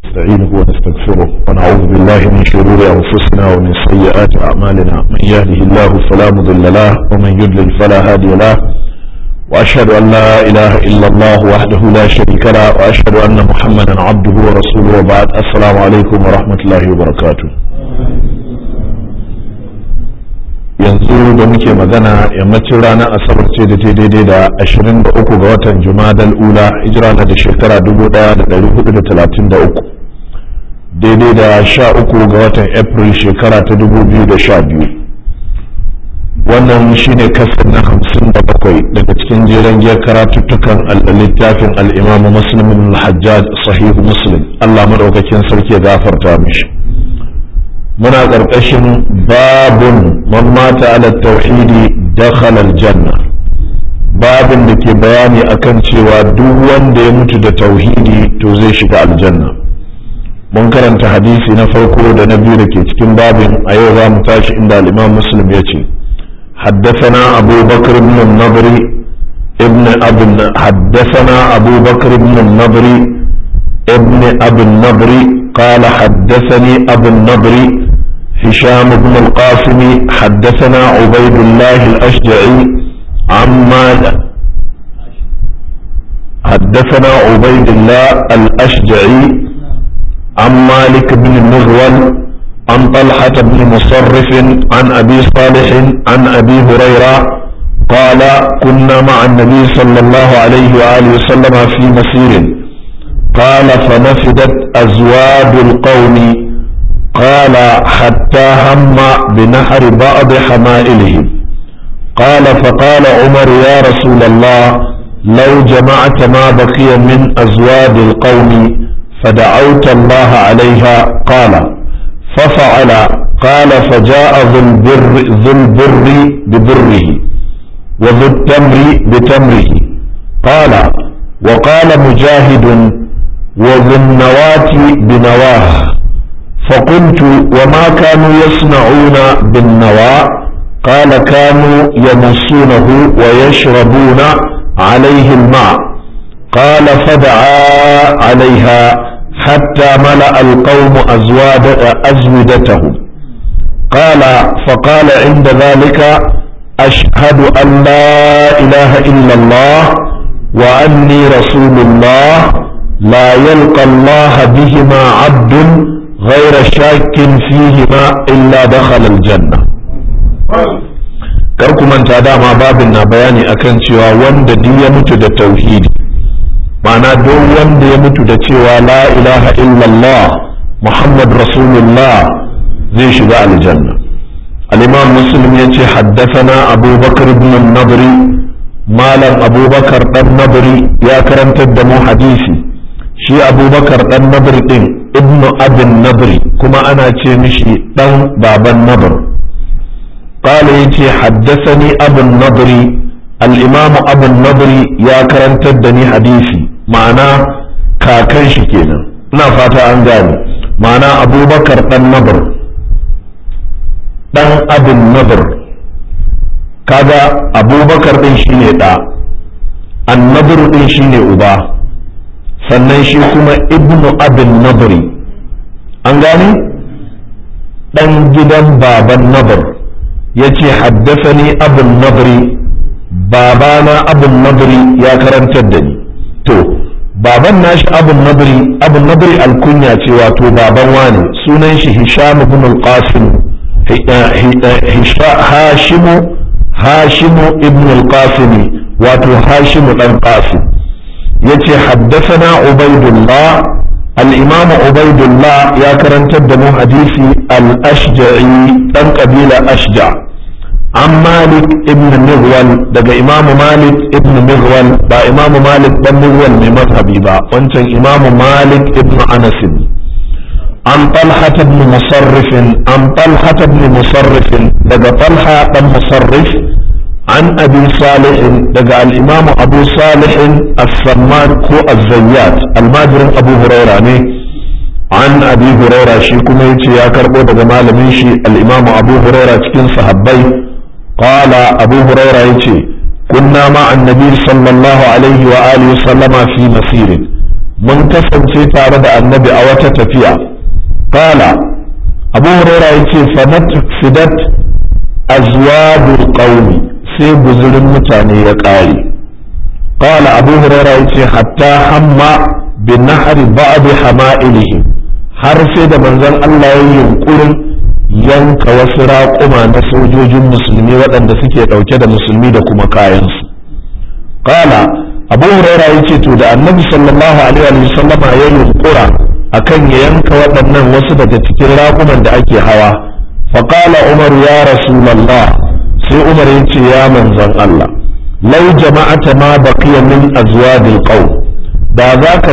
نستعينه ونستغفره ونعوذ بالله من شرور أنفسنا ومن سيئات أعمالنا من يهده الله فلا مضل له ومن يضلل فلا هادي له وأشهد أن لا إله إلا الله وحده لا شريك له وأشهد أن محمدا عبده ورسوله وبعد السلام عليكم ورحمة الله وبركاته. yanzu da muke magana yammacin ranar asabar ce da ta daidai da 23 ga watan jumadal ula hijira na da shekara 1433 daidai da 13 ga watan april shekara ta 2012. wannan shine kasar na 57 daga cikin jeren giyar karatuttukan littafin al'imamu muslimin al-hajjaj sahihu muslim allah maɗaukakin sarki ya gafarta mishi. muna ƙarƙashin babun man mata ala tauhidi dakhala aljanna, babin da ke bayani akan cewa duk wanda ya mutu da tauhidi to zai shiga aljanna. mun karanta hadisi na farko da na biyu da ke cikin babin, a yau za mu tashi inda al-imam muslim ya ce حدثنا أبو بكر بن النضر حدثنا أبو بكر بن النضر ابن أبي النضر قال حدثني أبو النضر هشام بن القاسم حدثنا عبيد الله الأشجعي حدثنا عبيد الله الأشجعي عن مالك بن مغول عن طلحة بن مصرف عن أبي صالح عن أبي هريرة قال كنا مع النبي صلى الله عليه وآله وسلم في مسير قال فنفدت أزواد القوم قال حتى هم بنحر بعض حمائلهم قال فقال عمر يا رسول الله لو جمعت ما بقي من أزواد القوم فدعوت الله عليها قال ففعل قال فجاء ذو البر ببره وذو التمر بتمره قال وقال مجاهد وذو النواة بنواه فقلت وما كانوا يصنعون بالنواة قال كانوا يمصونه ويشربون عليه الماء قال فدعا عليها حتى ملأ القوم أزودتهم قال فقال عند ذلك أشهد أن لا إله إلا الله وأني رسول الله لا يلقى الله بهما عبد غير شاك فيهما إلا دخل الجنة. karku manta dama babin na bayani akan cewa wanda duk ya mutu da tauhidi, ma'ana duk wanda ya mutu da cewa la ilaha illallah muhammad rasulullah zai shiga aljanna. al-imam muslim ya ce haddathana abubakar ibn an-nadri, malam abubakar dan nadri ya karantar da mu hadisi. shi abubakar dan nadri din ibnu abin nadri kuma ana ce mishi dan baban nadr. qala yace haddathani abu nadri, al-imam abu nadri ya karantar da ni hadisi, ma'ana kakan shi kenan, ina fata an gane. ma'ana abubakar dan nadr dan abin nadr, kaga abubakar din shine da, an-nadr din shine uba, sannan shi kuma ibnu abin nadri, an gane, dan gidan baban nadr. yace haddasani abun nadri, babana abun nadri ya karantar da ni. to baban nashi abun nadri alkunya ce, wato baban wani, sunan shi hisham ibn al-qasim, hashimu ibn al-qasim, wato hashimu dan qasim. yace haddathana ubaidullah, al-imam ubaidullah ya karantar da mu hadisi al-ashja'i dan kabila ashja, an malik ibn mughwal, daga imam malik ibn mughwal, ba imam malik dan mughwal mai mazhabi ba, wancan imam malik ibn anas. an talha ibn musarrif, daga talha dan musarrif, عن أبي صالح دقى الإمام أبو صالح السمان كو الزيات المادر أبو هريرة عن أبي هريرة شيكم يتي يا كربو دقى مالميشي الإمام أبو هريرة تكين صحبي قال أبو هريرة يتي كنا مع النبي صلى الله عليه وآله وسلم في مسير mun kasance tare da annabi a wata tafiya qala abu hurairah yace fanatfidat azwadul qaumi sai guzurin mutane ya ƙare qala abu hurairah yace hatta hamma bin nahri ba'd hama'ilihi har sai da manzon Allah ya yunkurin yanka wasu raƙuma na sojojin musulmi waɗanda suke ɗauke da musulmi da kuma kayansu qala abu hurairah yace to da annabi sallallahu alaihi wa sallama ya yunkura akan ya yanka waɗannan wasu daga cikin raƙuman da ake hawa faqala umar ya rasulullah sai umar yace ya manzon Allah lau jama'ata ma baqiya min azwadil qaum da zaka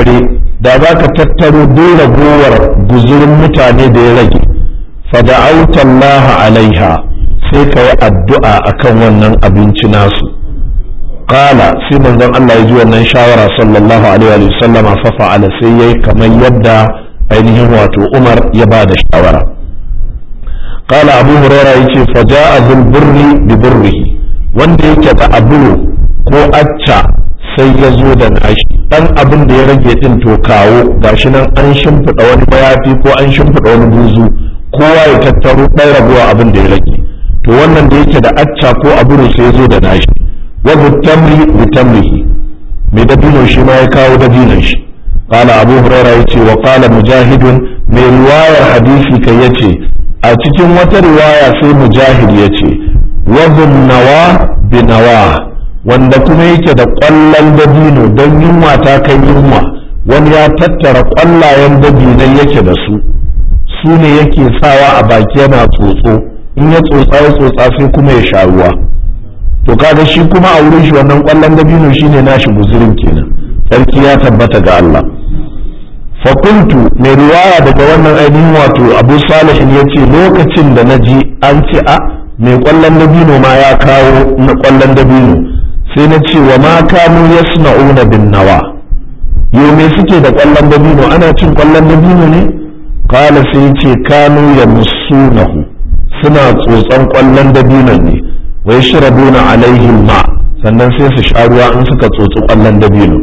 tattaro duk ragowar guzurin mutane da ya rage fada'auta Allah alaiha sai ka yi addu'a akan wannan abinci nasu qala sai manzon Allah ya ji wannan shawara sallallahu alaihi wa sallama fa fa'ala sai yayi kamar yadda ainihin wato Umar ya ba da shawara qala Abu Hurairah yace fa ja'a dhul burri bi burrihi wanda yake da abu ko acca sai ya zo da nashi dan abin da ya rage din to kawo gashi nan an shimfiɗa wani mayafi ko an shimfiɗa wani buzu kowa ya tattaro ɗan rabuwa abin da ya rage to wannan da yake da acca ko abu sai ya zo da nashi wa bitamri bitamrihi mai dabino shi ma ya kawo dabinon shi qala abu hurairah yace wa qala mujahidun mai riwayar hadisi kai yace a cikin wata riwaya sai mujahid yace wa nawa bi nawa wanda kuma yake da ƙwallon dabino don yunwa ta kai yunwa wani ya tattara ƙwallayen dabinan yake da su ne yake sawa a baki yana tsotso in ya tsotsa sai kuma ya sha ruwa to kaga shi kuma a wurin shi wannan ƙwallon dabino shine nashi guzurin kenan sarki ya tabbata ga Allah fakuntu mai riwaya daga wannan ainihin wato abu salihin ya ce lokacin da na ji an ce a mai ƙwallon dabino ma ya kawo na ƙwallon dabino sai na ce wa ma kanu yasna'una bin nawa yau me suke da ƙwallon dabino ana cin ƙwallon dabino ne kala sai ce kanu yamussunahu suna tsotson ƙwallon dabino ne wa yashrabuna alaihi ma sannan sai su sha ruwa in suka tsotsi ƙwallon dabino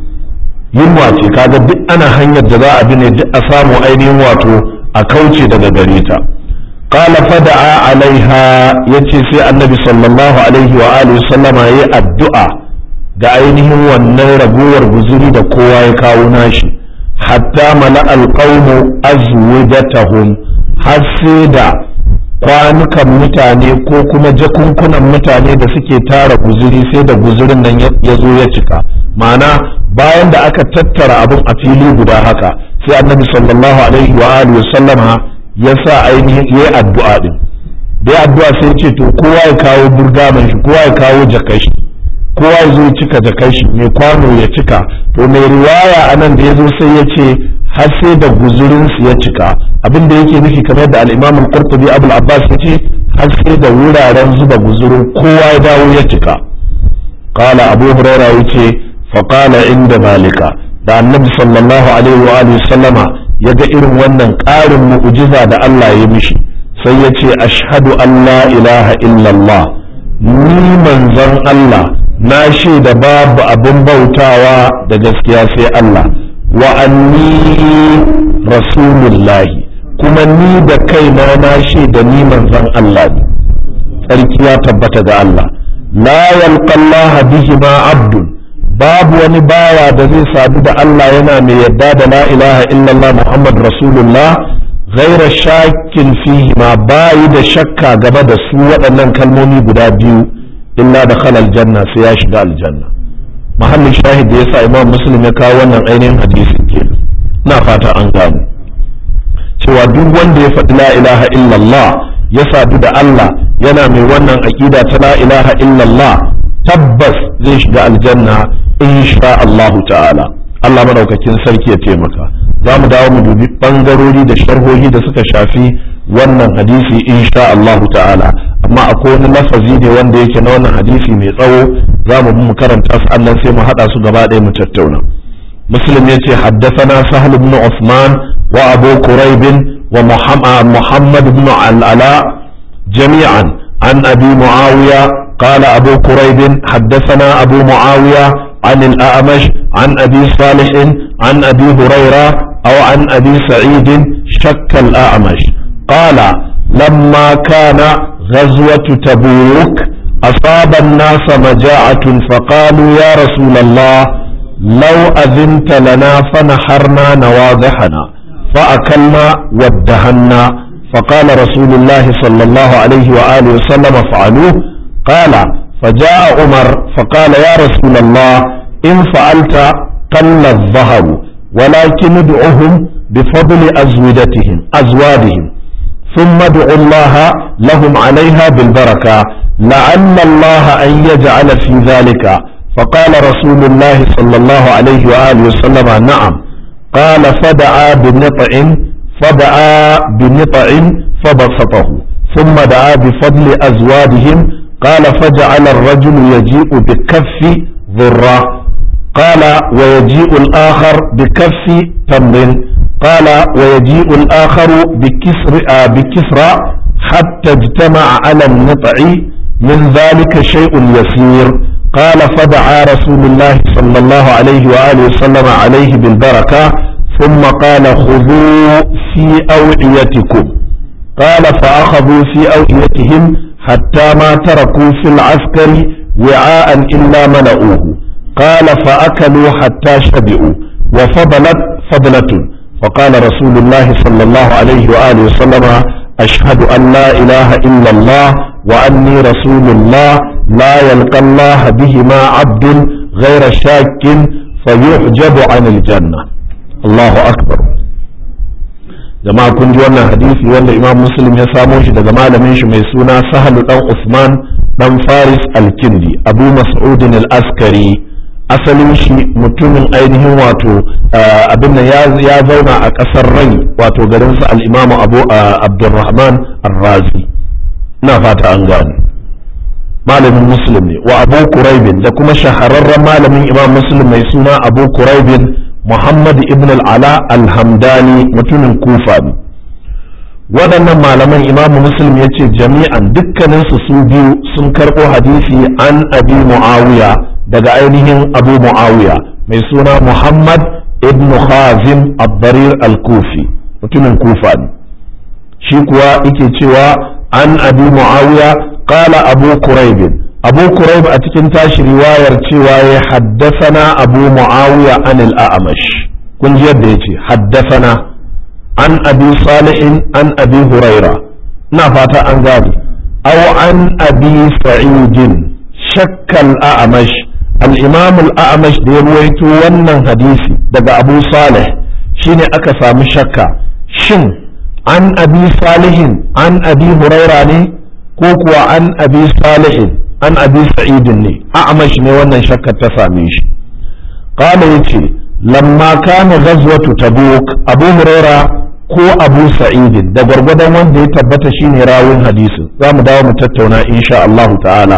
yunwa ce kaga duk ana hanyar da za a bi ne duk a samu ainihin wato a kauce daga gare ta qala fada'a alaiha yace sai annabi sallallahu alaihi wa alihi sallama yayi addu'a ga ainihin wannan raguwar guzuri da kowa ya kawo nashi hatta mala alqawmu azwadatahum har sai da kwanukan mutane ko kuma jakunkunan mutane da suke tara guzuri sai da guzurin nan ya zo ya cika ma'ana bayan da aka tattara abin a fili guda haka sai annabi sallallahu alaihi wa alihi sallama ya sa ainihin yayi addu'a din da ya addu'a sai ce to kowa ya kawo burgaman shi kowa ya kawo jakar shi kowa ya zo cika jakar shi mai kwano ya cika to mai riwaya anan da ya zo sai ya ce har sai da guzurin su ya cika abin da yake nufi kamar da al-Imam al-Qurtubi Abul Abbas ya ce har sai da wuraren zuba guzurin kowa ya dawo ya cika qala Abu Hurairah yace fa qala inda zalika da annabi sallallahu alaihi wa alihi sallama ya ga irin wannan ƙarin mu'jiza da Allah ya mishi sai ya ce ashhadu an la ilaha illallah ni manzon Allah na shaida babu abin bautawa da gaskiya sai Allah wa anni rasulullahi kuma ni da kaina na shaida ni manzon Allah ne tsarki ya tabbata ga Allah la yalqallaha bihima abdun babu wani bawa da zai sadu da Allah yana mai yadda da la ilaha illallah Muhammad Rasulullah ghaira shakkin fihi ma bayi da shakka game da su waɗannan kalmomi guda biyu illa da khalal janna sai ya shiga aljanna mahallin shahid da yasa Imam Muslim ya kawo wannan ainihin hadisin kenan na fata an gano cewa duk wanda ya faɗi la ilaha illallah ya sadu da Allah yana mai wannan aqida ta la ilaha illallah tabbas zai shiga aljanna insha Allahu ta'ala Allah madaukakin sarki ya taimaka za mu dawo mu dubi bangarori da sharhohi da suka shafi wannan hadisi insha Allahu ta'ala amma akwai wani lafazi ne wanda yake na wannan hadisi mai tsawo za mu karanta su annan sai mu hada su gaba ɗaya mu tattauna muslim yace haddathana sahl ibn Uthman wa abu quraib wa muhammad ibn al-ala jami'an an abi muawiya قال أبو كريب حدثنا أبو معاوية عن الأعمش عن أبي صالح عن أبي هريرة أو عن أبي سعيد شك الأعمش قال لما كان غزوة تبوك أصاب الناس مجاعة فقالوا يا رسول الله لو أذنت لنا فنحرنا نواضحنا فأكلنا وادهنا فقال رسول الله صلى الله عليه وآله وسلم افعلوه قال فجاء عمر فقال يا رسول الله إن فعلت قل الظهر ولكن ادعهم بفضل أزوادهم ثم ادعوا الله لهم عليها بالبركة لعل الله أن يجعل في ذلك فقال رسول الله صلى الله عليه وآله وسلم نعم قال فدعا بنطع فبسطه ثم دعا بفضل أزوادهم قال فجعل الرجل يجيء بكف ذرة قال ويجيء الآخر بكف تمر قال ويجيء الآخر بكسرى حتى اجتمع على النطع من ذلك شيء يسير قال فدعا رسول الله صلى الله عليه وآله وسلم عليه بالبركة ثم قال خذوا في أوعيتكم قال فأخذوا في أوعيتهم حتى ما تركوا في العسكر وعاء إلا ملؤوه قال فأكلوا حتى شبعوا وفضلت فضلة فقال رسول الله صلى الله عليه وآله وسلم أشهد أن لا إله إلا الله وأني رسول الله لا يلقى الله بهما عبد غير شاك فيحجب عن الجنة الله أكبر جماعة كن جوانا حديثي وانا إمام مسلم يساموش دا جمال منش ميسونا سهل دان عثمان دان فارس الكندي أبو مسعود الأسكري asalin shi mutumin ainihin wato abin da ya zauna a ƙasar rai wato garinsa al'imamu abu abdurrahman arrazi ina fata an gane malamin muslim ne wa abu kuraibin da kuma shahararren malamin imam muslim mai suna abu kuraibin muhammad ibn al'ala alhamdani mutumin kufa ne waɗannan malaman imamu muslim ya ce jami'an dukkaninsu su biyu sun karɓo hadisi an abi mu'awiya daga ainihin abu mu'awiya mai suna muhammad ibn khazim abdarir al-kufi mutumin kufa ne shi kuwa yake cewa an abi mu'awiya qala abu kuraib a cikin tashi riwayar cewa ya haddasana abu mu'awiya an al-a'mash kun ji yadda yace haddasana an abi salihin an abi huraira ina fata an gane aw an abi sa'idin shakkal a'mash al-imam al-a'mash da ya ruwaito wannan hadisi daga abu salih shine aka samu shakka shin an abi salihin an abi huraira ne ko kuwa an abi salihin an abi sa'idin ne a'mash ne wannan shakkar ta same shi qala yace lamma kana ghazwatu tabuk abu huraira ko abu sa'idin da gwargwadon wanda ya tabbata shine rawin hadisin za mu dawo mu tattauna insha Allah ta'ala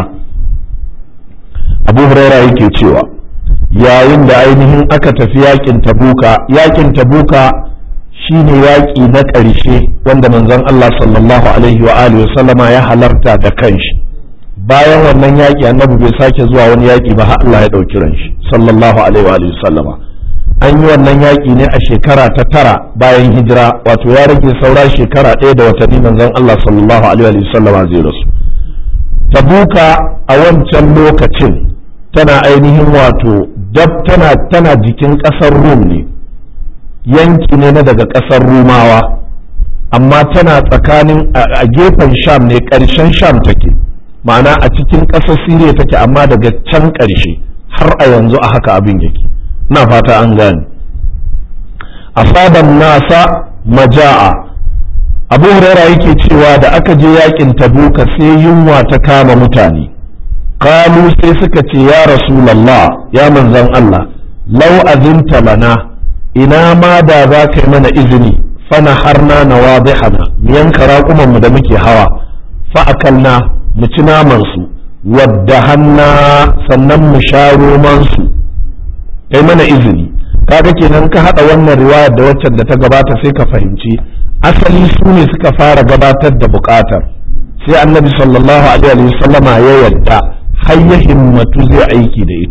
abu huraira yake cewa yayin da ainihin aka tafi yakin tabuka shine yaki na ƙarshe wanda manzon Allah sallallahu alaihi wa alihi wasallama ya halarta da kanshi bayan wannan yaki annabi bai sake zuwa wani yaki ba har Allah ya dauki ran shi sallallahu alaihi wa alihi wasallama an yi wannan yaƙi ne a shekara ta 9 bayan hijira wato ya rage saura shekara 1 da watanni manzon Allah sallallahu alaihi wa sallam zai rasu tabuka a wancan lokacin tana ainihin wato tana jikin ƙasar Rum ne yanki ne na daga ƙasar Rumawa amma tana tsakanin a gefen Sham ne ƙarshen Sham take ma'ana a cikin ƙasar Siriya take amma daga can ƙarshe har a yanzu a haka abin yake na fata an gane asaban nasa maja'a abu huraira yake cewa da aka je yakin tabuka sai yunwa ta kama mutane kalu sai suka ce ya rasulallah ya manzon Allah lau azinta lana ina ma da za ka yi mana izini fana harna na wadihana mu yanka raƙuman mu da muke hawa fa akalna mu ci naman su wadda hanna sannan mu sha roman su kai mana izini kaga kenan ka hada wannan riwayar da waccan da ta gabata sai ka fahimci asali su ne suka fara gabatar da bukatar sai annabi sallallahu alaihi wasallama ya yarda har ya himmatu zai aiki da ita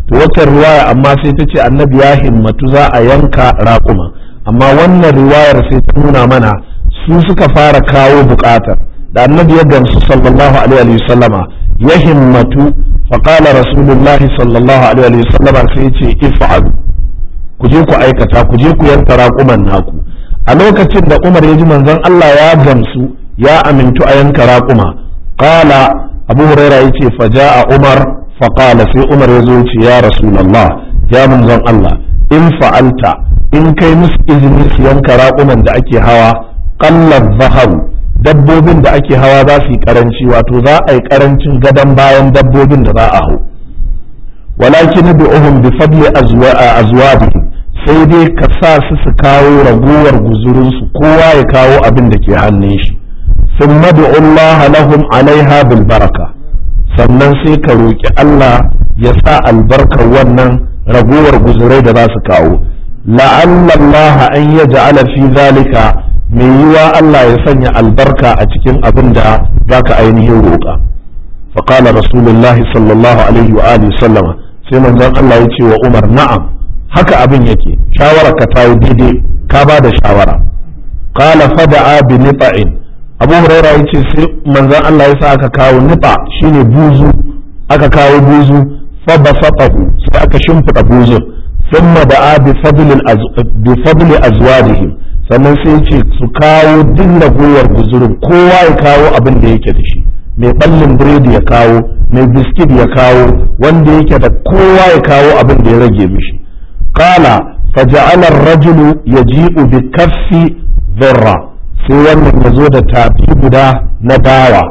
to wata riwaya amma sai ta ce annabi ya himmatu za a yanka raƙuma, amma wannan riwayar sai ta nuna mana su suka fara kawo buƙatar da annabi ya gamsu sallallahu alaihi wa sallama ya himmatu faqala rasulullahi sallallahu alaihi wa sallama sai ya ce if'alu, ku je ku aikata, ku je ku yanka raƙuman naku. A lokacin da Umar ya ji manzon Allah ya gamsu ya amintu a yanka raƙuma, qala Abu Huraira yace faja'a Umar faqala sai Umar ya zo ce ya Rasulullah ya manzon Allah in fa'alta in kai musu izini su yanka raƙuman da ake hawa qallar zahabu dabbobin da ake hawa za su yi karanci, wato za a yi karancin gadon bayan dabbobin da za a hau. walakin bi'uhum bi fadli azwabihim, sai dai ka sa su kawo ragowar guzurinsu, kowa ya kawo abin da ke hannun shi. thumma du'ullaha lahum alaiha bil baraka, sannan sai ka roki Allah ya sa albarkar wannan ragowar guzurai da za su kawo. la'alla Allah an yaj'ala fi zalika, mai yiwa Allah ya sanya albarka a cikin abin da zaka ainihin roƙa. faqala rasulullahi sallallahu alaihi wa alihi sallama, sai manzon Allah ya ce wa Umar na'am, haka abin yake, shawara ka ta yi daidai, ka ba da shawara. qala fada'a bi nita'in, Abu Hurairah yace sai manzon Allah ya sa aka kawo nita, shine buzu, aka kawo buzu, fa basatahu, sai aka shimfida buzun, thumma da'a bi fadli azwadihim, sannan sai yace su kawo din ragowar guzurin, kowa ya kawo abin da yake da shi, mai ballin biredi ya kawo, mai biskit ya kawo, wanda yake da kowa ya kawo abin da ya rage mishi. qala faja'ala ar-rajulu yaji'u bi kaffi dharra, sai wannan ya zo da tafi guda na dawa,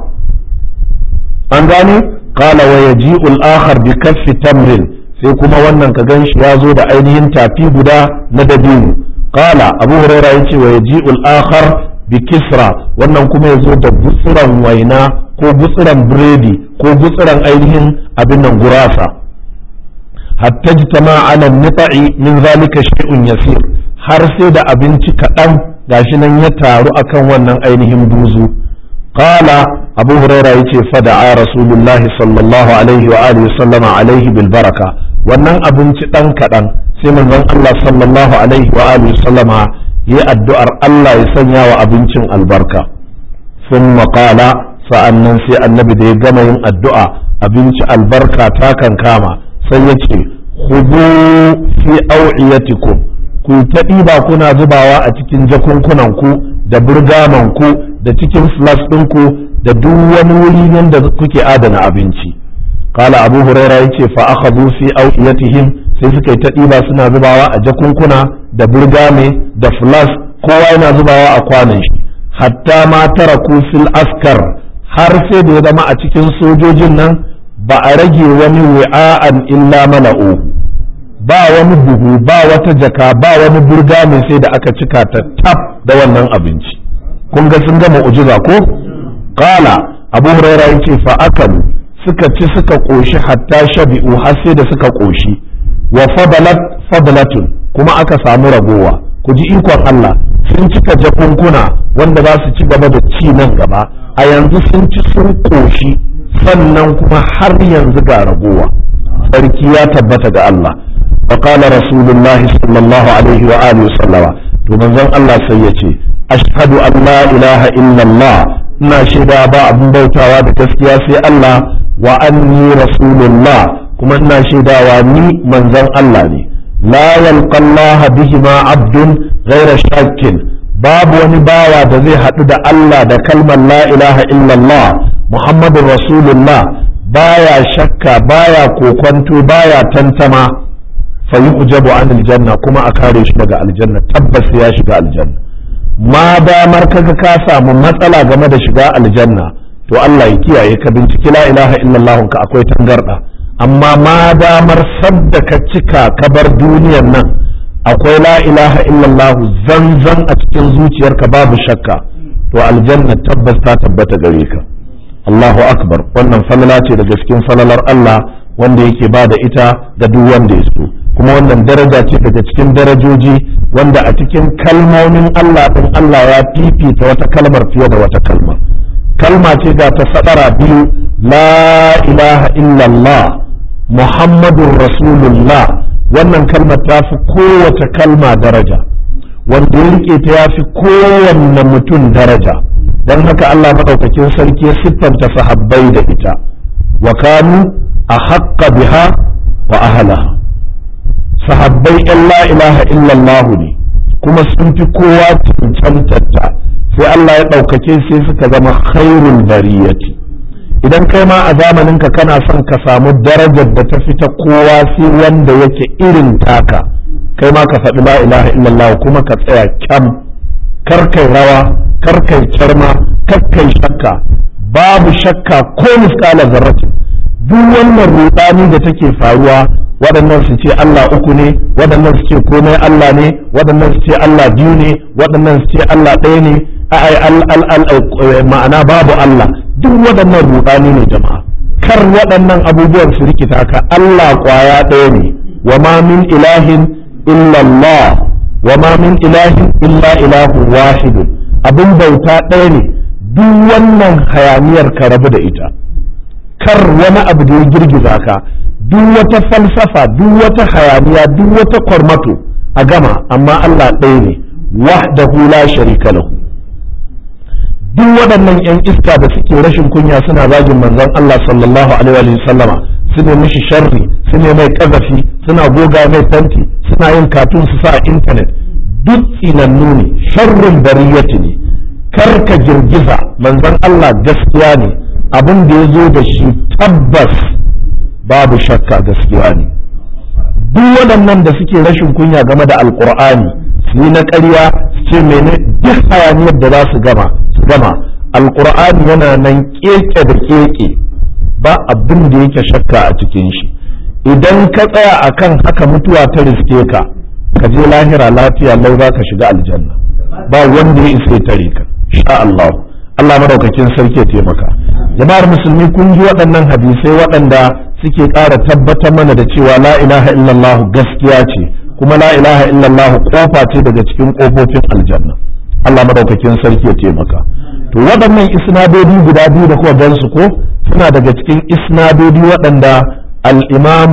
an gane. qala wa yaji'u al-akhar bi kaffi tamrin, sai kuma wannan ka ganshi ya zo da ainihin tafi guda na dabino. qala Abu Hurairah yace wa yaji'u al-akhar bi kisra, wannan kuma ya zo da gutsuran waina ko gutsuran biredi ko gutsuran ainihin abin nan gurasa. hatta jitama ala nita'i min zalika shay'un yasir, har sai da abinci kaɗan gashi nan ya taru akan wannan ainihin buzu. qala Abu Hurairah yace fada'a Rasulullahi sallallahu alaihi wa alihi sallama alaihi bil baraka, wannan abinci dan kaɗan sai manzon Allah sallallahu alaihi wa alihi sallama yi addu'ar Allah ya sanya wa abincin albarka. thumma qala, sa'annan sai annabi da ya gama yin addu'a abinci albarka ta kan kama, sai ya ce khudu fi aw'iyatikum, ku ta ɗiba kuna zubawa a cikin jakunkunanku da burgamanku da cikin flas ɗinku da duk wani wuri nan da kuke adana abinci. kala Abu Huraira yace fa akhadhu fi aw'iyatihim, sai suka ta ɗiba suna zubawa a jakunkuna da burgame da flas, kowa yana zubawa a kwanan shi. hatta ma taraku fil askar, har sai da ya zama a cikin sojojin nan ba a rage wani wi'a'an illa mala'u, ba wani buhu, ba wata jaka, ba wani burga mai sai da aka cika ta tab da wannan abinci. kun ga sun gama ujiza ko? qala Abu Hurairah yace fa akalu, suka ci suka koshi hatta shabi'u, har sai da suka koshi. wa fadlatun, kuma aka samu ragowa. ku ji ikon Allah, sun cika jakunkuna wanda za su ci gaba da ci nan gaba, a yanzu sun ci sun koshi, sannan kuma har yanzu ga ragowa. sarki ya tabbata ga Allah. فقال رسول الله صلى الله عليه وآله وسلم to manzon Allah sai ya ce ashhadu an la ilaha illallah, ina shaida ba abin bautawa da gaskiya sai Allah, wa anni rasulullah, kuma ina shaidawa ni manzon Allah ne. la yalqa Allah bihima abdun ghayra shakkin, babu wani bawa da zai haɗu da Allah da kalmar la ilaha illallah muhammadur rasulullah, baya shakka, baya kokwanto, baya tantama, fayujabu an aljanna, kuma a kare shi daga aljanna, tabbas ya shiga aljanna. ma damar kaga ka samu matsala game da shiga aljanna, to Allah ya kiyaye ka, binciki la ilaha illallah ka akwai tangarda, amma ma damar sabda ka cika ka bar duniyar nan akwai la ilaha illallah zanzan a cikin zuciyarka babu shakka, to aljanna tabbas ta tabbata gare ka. Allahu akbar, wannan falala ce daga cikin falalar Allah wanda yake ba da ita ga duk wanda ya so, kuma wannan daraja ce daga cikin darajoji wanda a cikin kalmomin Allah ɗin Allah ya fifita wata kalmar fiye da wata kalma. kalma ce ga ta sadara biyu, la ilaha illallah Muhammadun Rasulullah, wannan kalmar ta fi kowace kalma daraja, wanda ya rike ta ya fi kowanne mutum daraja. don haka Allah maɗaukakin sarki ya siffanta sahabbai da ita, wa kanu ahaqqa biha wa ahlaha. Sahabbai yan la ilaha illallah ne kuma sun fi kowa cancantarta, sai Allah ya ɗaukake sai suka zama khairul bariyati. Idan kai ma a zamaninka kana son ka samu darajar da ta fita kowa sai wanda yake irin taka, kai ma ka faɗi la ilaha illallah kuma ka tsaya kyam, kar kai rawa, kar kai kyarma, kar kai shakka, babu shakka ko misƙala zarratin. Duk wannan rudani da take faruwa, waɗannan su ce Allah uku ne, waɗannan su ce komai Allah ne, waɗannan su ce Allah biyu ne, waɗannan su ce Allah ɗaya ne, ma'ana babu Allah. Duk waɗannan rudani ne jama'a, kar waɗannan abubuwan su rikita ka. Allah ƙwaya ɗaya ne, wa ma min ilahin illa Allah, wa ma min ilahin illa ilahu wahidun. Abin bauta ɗaya ne, duk wannan hayaniyar ka rabu da ita, kar wani abu da ya girgiza ka, duk wata falsafa, duk wata hayaniya, duk wata kwarmato a gama, amma Allah ɗaya ne, wahdahu la sharika lahu. Duk waɗannan 'yan iska da suke rashin kunya suna zagin manzon Allah sallallahu alaihi wa sallama, su ne mishi sharri, su ne mai ƙazafi, suna goga mai fanti, suna yin katun su sa a intanet, duk tsinannu ne, sharrin bariyati ne. Kar ka girgiza, manzon Allah gaskiya ne, abin da ya zo da shi tabbas babu shakka gaskiya ne. Duk waɗannan da suke rashin kunya game da alƙur'ani, su yi na ƙarya, su ce mene, duk hayaniyar da za su gama alƙur'ani yana nan keke da keke, ba abin da yake shakka a cikin shi. Idan ka tsaya akan haka mutuwa ta riske ka, ka je lahira lafiya lau za ka shiga aljanna, ba wanda ya isa tare ka, sha Allah. Allah madaukakin sarki ya taimaka. Jama'ar musulmi, kun ji waɗannan hadisai waɗanda suke ƙara tabbatar mana da cewa la ilaha illallah gaskiya ce, kuma la ilaha illallah kofa ce daga cikin ƙofofin aljanna. Allah madaukakin sarki ya taimaka. To waɗannan isnadodi guda biyu da kuka gansu ko suna daga cikin isnadodi waɗanda al-Imam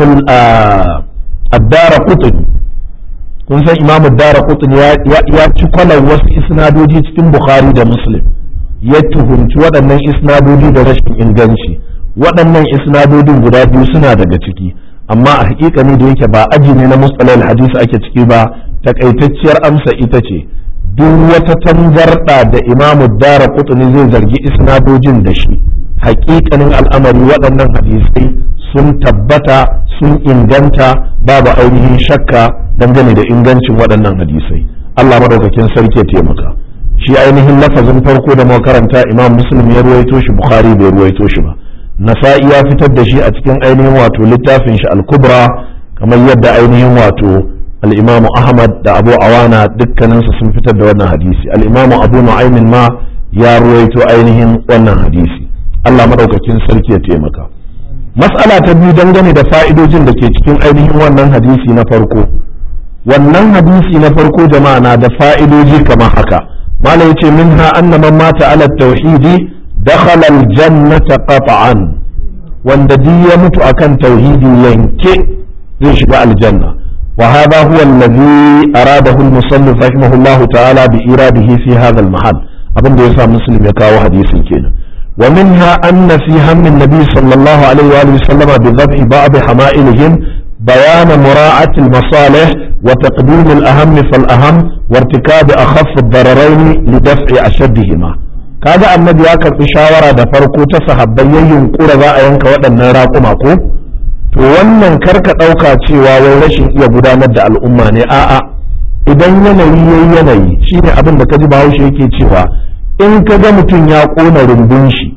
ad-Daraqutni, kun san Imam ad-Daraqutni ya ci kwalan wasu isnadodi cikin Bukhari da Muslim, ya tuhumci waɗannan isnadodi da rashin inganci. Waɗannan isnadodin guda biyu suna daga ciki, amma a hakikani da yake ba aji ne na mustalahul hadisi ake ciki ba, takaitacciyar amsa ita ce duk wata tangarɗa da Imam Daraqutni zai zargi isnadojin da shi, hakikanin al'amari waɗannan hadisai sun tabbata, sun inganta, babu ainihin shakka dangane da ingancin waɗannan hadisai. Allah madaukakin sarki ya taimaka. Shi ainihin lafazin farko da muka karanta Imam Muslim ya ruwaito shi, Bukhari bai ruwaito shi ba. Nasa'i ya fitar da shi a cikin ainihin wato littafin shi al-Kubra, kamar yadda ainihin wato al-Imam Ahmad da Abu Awana dukkaninsu sun fitar da wannan hadisi. Al-Imam Abu Nu'aymin ma ya ruwaito ainihin wannan hadisi. Allah madaukakin sarki ya taimaka. Mas'ala ta biyu dangane da fa'idojin da ke cikin ainihin wannan hadisi na farko. Wannan hadisi na farko jama'a na da fa'idoji kamar haka. Malam yace minha anna man mata ala tauhidi dakhala aljannata qat'an, wanda duk ya mutu akan tauhidi yanke zai shiga aljanna. Wa hadha huwa alladhi aradahu al-musannif rahimahullah ta'ala bi iradihi fi hadha al-mahall. Abin da yasa Muslim ya kawo hadisin kenan. Wa minha anna fi hammi an-nabi sallallahu alaihi wa sallam bi dhab'i ba'd hama'ilihim بيان مراعاة المصالح وتقديم الأهم فالأهم وارتكاب أخف الضررين لدفع أشدهما. kaga annabi ya karbi shawara da farko ta sahabbai ya yunkura za a yanka waɗannan raƙuma ko to wannan karka ɗauka cewa wai rashin iya gudanar da al'umma ne, a'a, idan yanayi yayi yanayi shine abin da kaji Bahaushe yake cewa in ka ga mutum ya ƙona rumbun shi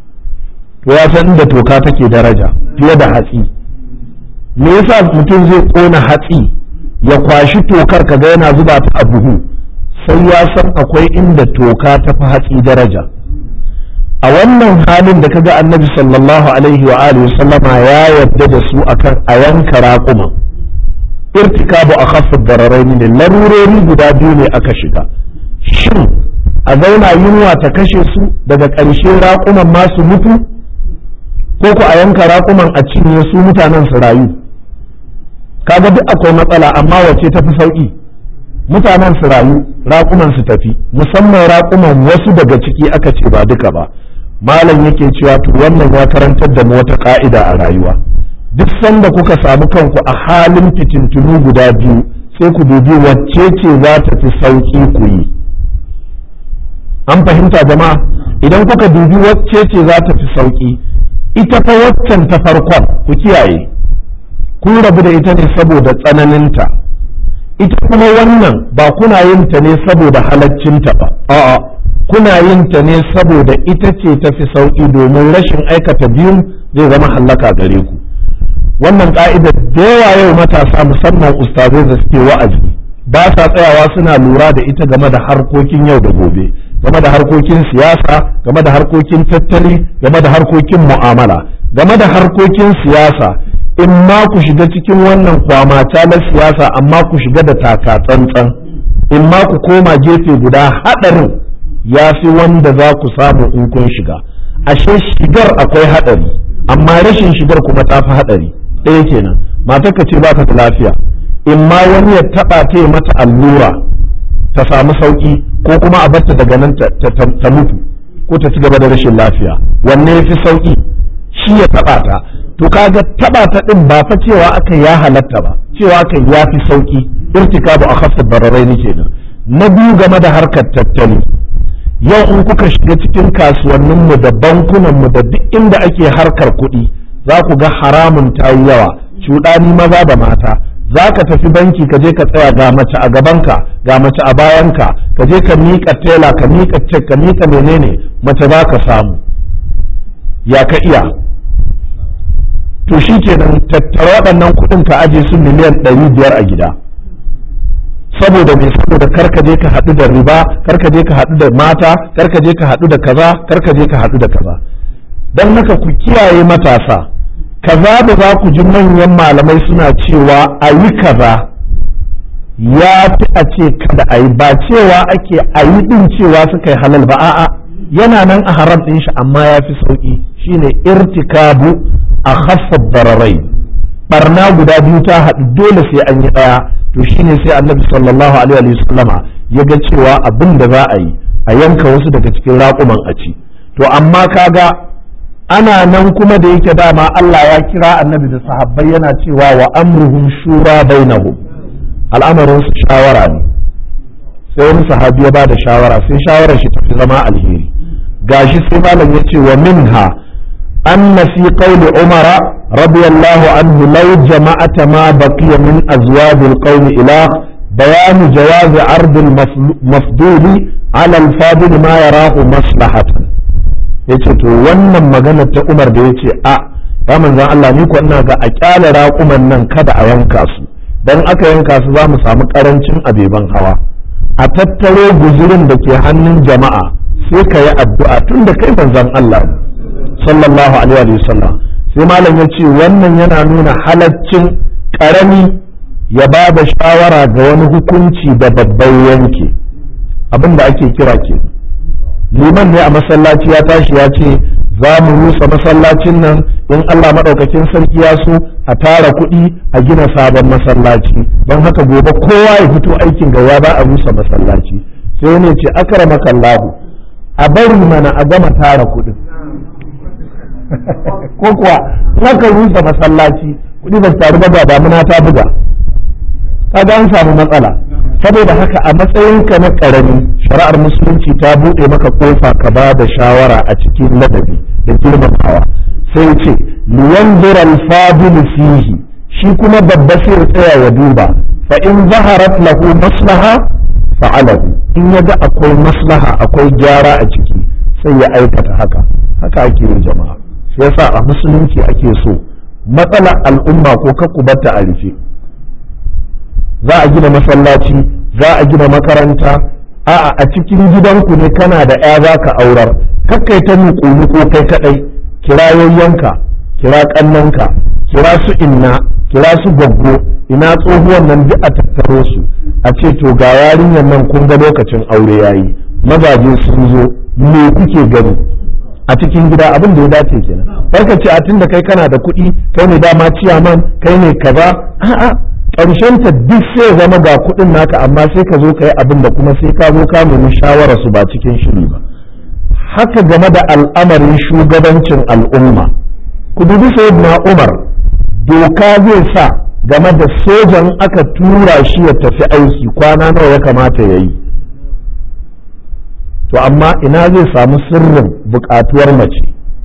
to ya san inda toka take daraja fiye da hatsi. Me yasa mutum zai ƙona hatsi ya kwashi tokar kaga yana zuba ta a buhu, sai ya san akwai inda toka ta fi hatsi daraja. A wannan halin da kaga annabi sallallahu alaihi wa alihi sallama ya yarda da su akan a yanka raƙuma, irtikabu akhaffu dararain ne, larurori guda biyu ne aka shiga. Shin a zauna yunwa ta kashe su daga ƙarshe raƙuman masu mutu, ko ku a yanka raƙuman a cinye su mutanen su rayu? Kaga duk akwai matsala, amma wace tafi sauki? Mutanen su rayu, raƙuman su tafi, musamman raƙuman wasu daga ciki aka ce ba duka ba. Malam yake cewa to wannan ya karantar da mu wata ka'ida a rayuwa. Duk sanda kuka samu kanku a halin fitintunu guda biyu, sai ku dubi wacce ce za ta fi sauki ku yi. An fahimta jama'a? Idan kuka dubi wacce ce za ta fi sauki, ita fa waccan ta farkon ku kiyaye, kun rabu da ita ne saboda tsananinta. Ita kuma wannan ba kuna yin ta ne saboda halaccinta ba, a'a kuna yin ta ne saboda ita ce ta fi sauki, domin rashin aikata biyun zai zama hallaka gare ku. Wannan ka'ida da yawa yau matasa, musamman ustazai da suke wa'azi, ba sa tsayawa suna lura da ita game da harkokin yau da gobe, game da harkokin siyasa, game da harkokin tattali, game da harkokin mu'amala. Game da harkokin siyasa, in ma ku shiga cikin wannan kwamata na siyasa, amma ku shiga da taka tsantsan, in ma ku koma gefe guda, haɗarin ya fi wanda za ku samu in kun shiga. Ashe shigar akwai haɗari, amma rashin shigar kuma ta fi haɗari. Ɗaya kenan, matarka ce ba ta da lafiya, in ma wani ya taɓa ta mata allura ta samu sauƙi, ko kuma a barta daga nan ta mutu ko ta ci gaba da rashin lafiya. Wanne ya fi sauƙi? Shi ya taɓa ta. To kaga taɓa ta ɗin ba fa cewa aka ya halatta ba, cewa aka ya fi sauƙi. Irtikabu akhaffu dararaini kenan. Na biyu, game da harkar tattali, yau in kuka shiga cikin kasuwanninmu da bankunanmu da duk inda ake harkar kuɗi, za ku ga haramun ta yi yawa, cuɗani maza da mata. Za ka tafi banki ka je ka tsaya, ga mace a gabanka, ga mace a bayanka, ka je ka miƙa tela, ka miƙa cek, ka miƙa menene, mace za ka samu. Ya ka iya? To shi kenan, tattara waɗannan kuɗin ka aje su miliyan 500 a gida. Saboda me? Saboda karka je ka haɗu da riba, karka je ka haɗu da mata, karka je ka haɗu da kaza, karka je ka haɗu da kaza. Don haka ku kiyaye matasa, kaza da za ku ji manyan malamai suna cewa a yi kaza ya fi a ce kada a yi, ba cewa ake a yi ɗin cewa suka yi halal ba, a'a yana nan a haram ɗin shi, amma ya fi sauƙi. Shine irtikabu a khaffa bararai, barna guda biyu ta haɗu, dole sai an yi ɗaya. To shine sai annabi sallallahu alaihi wa sallama ya ga cewa abin da za a yi a yanka wasu daga cikin raƙuman a ci. To amma kaga ana nan kuma da yake dama Allah ya kira annabi da sahabbai yana cewa wa amruhum shura bainahum, al'amarin su shawara ne. Sai wani sahabi ya bada shawara, sai shawarar shi tafi zama alheri. Gashi sai malam ya ce wa minha anna fi qawli umara radiyallahu anhu law jama'ata ma baqiya min azwajil qawmi ila bayan jawaz ard al-mafduli ala al-fadil ma yarahu maslahatan. Yace to wannan magana ta Umar da yace a ya manzon Allah, ni ko ina ga a kyale raƙuman nan kada a yanka su, dan aka yanka su za mu samu karancin abeban hawa. A tattaro guzurin da ke hannun jama'a, sai ka yi addu'a tun da kai manzon Allah sallallahu alaihi wa sallam. Sai malam ya ce wannan yana nuna halaccin karami ya ba da shawara ga wani hukunci da babban yanke, abin da ake kira ke. Liman ne a masallaci ya tashi ya ce za mu rusa masallacin nan, in Allah maɗaukakin sarki ya so a tara kuɗi a gina sabon masallaci, don haka gobe kowa ya fito aikin gaya ba a rusa masallaci. Sai ne ce akramaka Allahu, a bari mana a gama tara kuɗin. Ko kuwa naka rusa masallaci kuɗi ba su taru ba, damuna ta buga, kaga an samu matsala. Saboda haka a matsayinka na ƙarami, shari'ar musulunci ta buɗe maka kofa ka ba da shawara a cikin ladabi da girmamawa. Sai ce liyanzura al-fadil fihi, shi kuma babba sai ya tsaya ya duba, fa in zaharat lahu maslaha fa'alahu, in yaga akwai maslaha akwai gyara a ciki sai ya aikata haka. Haka ake yin jama'a. Sai yasa a musulunci ake so matsalar al'umma ko ka kubarta a rufe. Za a gina masallaci, za a gina makaranta, a'a a cikin gidanku ne kana da ya za ka aurar, kakkai ta nuku kai kadai, kira yayyanka, kira kannanka, kira su inna, kira su gaggo, ina tsohuwan nan duk a tattaro su, a ce to ga yarinyar nan kun ga lokacin aure yayi, mazaje sun zo, me kuke gani? a cikin gida abin da ya dace kenan. Barka ce a tunda kai kana da kuɗi, kai ne dama ciyaman, kai ne kaza, a'a ƙarshen ta duk sai zama ga kuɗin naka amma sai ka zo ka yi abin da kuma sai ka zo ka nemi shawarar su ba cikin shiri ba. Haka game da al'amarin shugabancin al'umma, ku dubi sayyidina Umar, doka zai sa game da sojan aka tura shi ya tafi aiki kwana nawa ya kamata ya yi. To amma ina zai samu sirrin buƙatuwar mace?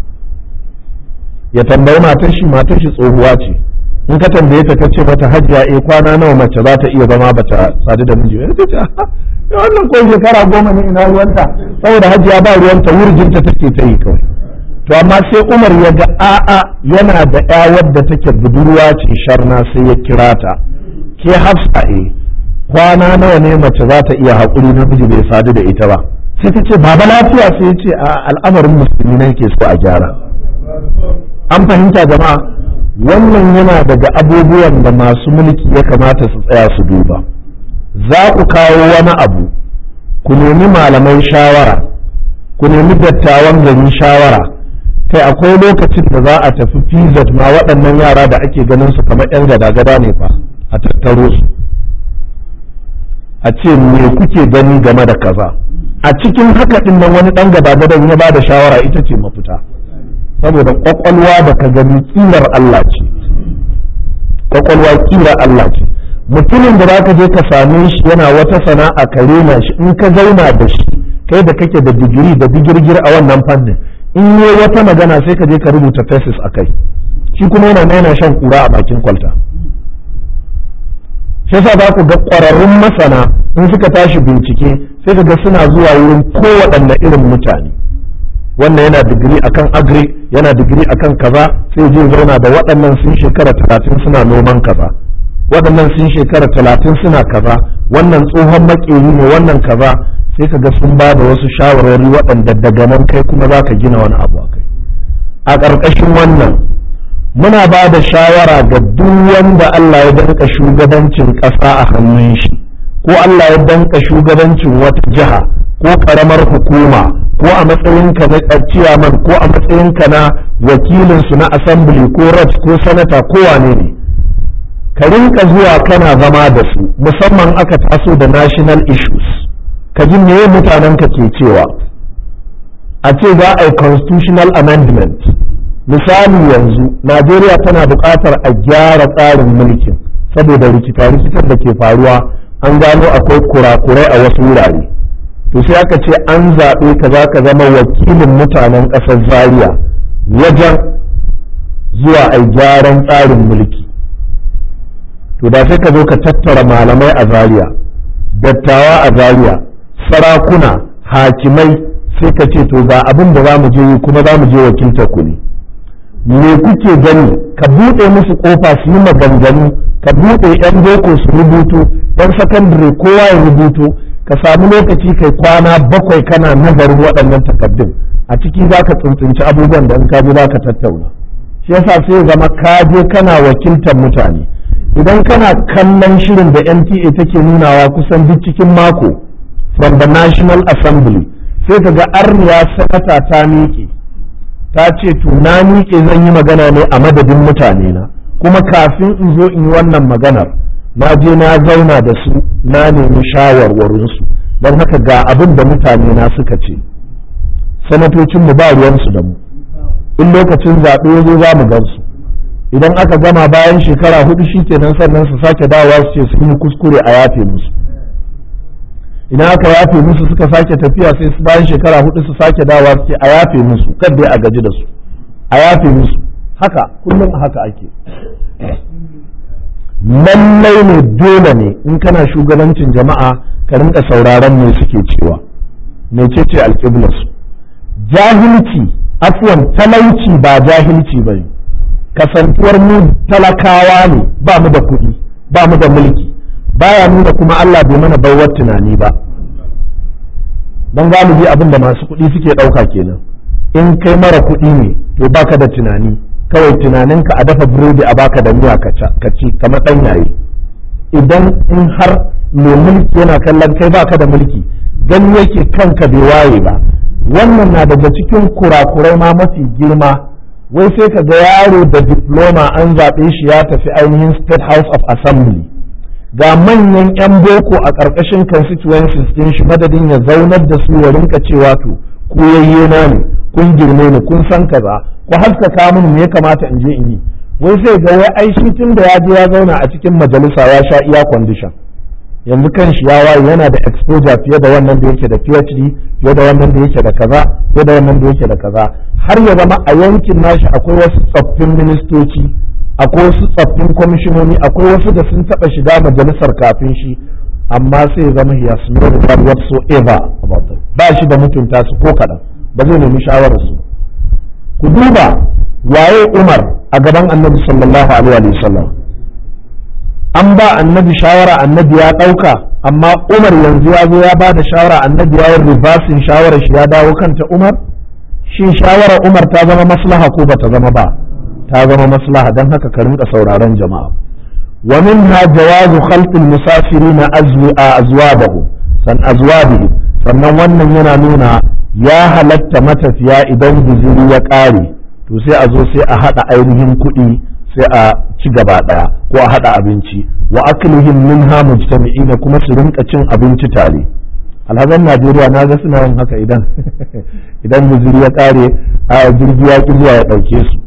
Ya tambayi matar shi tsohuwa ce, in ka tambaye ta kace mata hajiya kwana nawa mace za ta iya zama bata sadu da miji, ya ce wannan ko shekara 10 ne ina ruwanta, saboda hajiya ba ruwanta wurjinta take ta yi kawai. To amma sai Umar ya ga a'a yana da ƴa wadda take budurwa ce sharna, sai ya kira ta, ke Hafsa kwana nawa ne mace za ta iya haƙuri namiji bai sadu da ita ba? Sai ta ce baba lafiya, sai ya ce a al'amarin musulmi ne ke so a gyara. An fahimta jama'a, wannan yana daga abubuwan da masu mulki ya kamata su tsaya su duba. Za ku kawo wani abu, ku nemi malamai shawara, ku nemi dattawan gari shawara. Kai akwai lokacin da za a tafi fizat ma waɗannan yara da ake ganin su kamar 'yan gada-gada ne fa, a tattaro su a ce me kuke gani game da kaza. A cikin haka ɗin nan wani ɗan gada-gadan ya ba da shawara ita ce mafita, saboda ƙwaƙwalwa da ka gani ƙilar Allah ce, ƙwaƙwalwa ƙilar Allah ce. Mutumin da za ka je ka same shi yana wata sana'a ka rena shi, in ka zauna da shi kai da kake da digiri da digirgir a wannan fannin, in yi wata magana sai ka je ka rubuta thesis a kai, shi kuma yana shan kura a bakin kwalta. Shi yasa za ku ga ƙwararrun masana in suka tashi bincike sai ka ga suna zuwa wurin kowaɗanne irin mutane. Wannan yana digiri akan agri, yana digiri akan kaza, sai je zauna da waɗannan sun shekara 30 suna noman kaza, waɗannan sun shekara 30 suna kaza, wannan tsohon maƙeri ne, wannan kaza, sai ka ga sun ba da wasu shawarwari waɗanda daga nan kai kuma za ka gina wani abu a kai. A ƙarƙashin wannan muna ba da shawara ga duk wanda Allah ya danka shugabancin ƙasa a hannun shi, ko Allah ya danka shugabancin wata jiha ko ƙaramar hukuma, ko a matsayinka na ciyaman, ko a matsayinka na wakilinsu na assembly ko reps ko sanata ko wane ne, ka rinka zuwa kana zama da su, musamman aka taso da national issues, ka ji meye mutanenka ke cewa. A ce za a yi constitutional amendment, misali yanzu Najeriya tana buƙatar a gyara tsarin mulkin saboda rikita-rikitar da ke faruwa, an gano akwai kurakurai a wasu wurare. To sai aka ce an zaɓe ka za ka zama wakilin mutanen ƙasar Zaria wajen zuwa a gyaran tsarin mulki. To da sai ka zo ka tattara malamai a Zaria, dattawa a Zaria, sarakuna, hakimai, sai ka ce to ga abin da za mu je yi kuma za mu je wakiltar ku ne. Me kuke gani? Ka buɗe musu ƙofa su yi maganganu, ka buɗe 'yan boko su rubutu, 'yan sakandare kowa ya rubutu, ka samu lokaci kai kwana 7 kana nazarin waɗannan takaddun. A ciki za ka tsuntsunci abubuwan da in ka je za ka tattauna. Shi yasa sai zama ka je kana wakiltar mutane. Idan kana kallon shirin da NTA take nunawa kusan duk cikin mako from the National Assembly, sai ka ga arniya sanata ta miƙe ta ce to na miƙe zan yi magana ne a madadin mutane na, kuma kafin in zo in yi wannan maganar na je na zauna da su na nemi shawarwarinsu, don haka ga abin da mutane na suka ce. Sanatocinmu ba ruwansu da mu, in lokacin zaɓe ya zo za mu gan su, idan aka gama bayan shekara 4 shi kenan sannan su sake dawowa su ce sun yi kuskure a yafe musu. Idan aka yafe musu suka sake tafiya sai su bayan shekara 4 su sake dawowa su ce a yafe musu, kada a gaji da su, a yafe musu. Haka kullum haka ake. Lallai ne dole ne in kana shugabancin jama'a ka rinka sauraron me suke cewa, mecece alƙiblarsu. Jahilci, afwan talauci ba jahilci ba ne, kasantuwar mu talakawa ne, ba mu da kuɗi, ba mu da mulki, baya nuna kuma Allah bai mana baiwar tunani ba. Don galibi abin da masu kuɗi suke ɗauka kenan, in kai mara kuɗi ne to baka da tunani, kawai tunaninka a dafa burodi a baka da miya ka ci kamar ɗan yaye. Idan in har mai mulki yana kallon kai baka da mulki, gani yake kanka bai waye ba, wannan na daga cikin kurakurai ma mafi girma. Wai sai ka ga yaro da diploma an zaɓe shi ya tafi ainihin State House of Assembly, ga manyan 'yan boko a ƙarƙashin constituencies ɗin shi, madadin ya zaunar da su ya rinka cewa to ku yayyena ne, kun girme ni, kun san kaza, ku haskaka mini me ya kamata in je in yi. Wai sai ga wai ai shi tun da ya je ya zauna a cikin majalisa ya sha iya condition, yanzu kan shi ya waye, yana da exposure fiye da wannan da yake da PhD, fiye da wannan da yake da kaza, fiye da wannan da yake da kaza, har ya zama a yankin nashi akwai wasu tsoffin ministoci, akwai wasu tsoffin kwamishinoni, akwai wasu da sun taɓa shiga majalisar kafin shi, amma sai ya zama he has no regard whatsoever about them, ba shi da mutunta su ko kaɗan, ba zai nemi shawarar su. Ku duba waye Umar a gaban Annabi sallallahu alaihi wa sallam, an ba Annabi shawara, Annabi ya ɗauka, amma Umar yanzu ya zo ya ba da shawara, Annabi ya yi reversing shawarar shi ya dawo kanta Umar. Shi shawarar Umar ta zama maslaha ko ba ta zama ba? Ta zama maslaha. Don haka ka rinka sauraron jama'a. wa minha jawazu khalqil musafirina azwabahu sannan wannan yana nuna ya halatta matafiya idan guzuri ya ƙare to sai a zo sai a haɗa ainihin kuɗi sai a ci gaba ɗaya ko a haɗa abinci wa aklihim minha mujtami'ina kuma su rinka cin abinci tare. Alhazan Najeriya na ga suna yin haka idan guzuri ya ƙare a jirgi ya ƙi zuwa ya ɗauke su,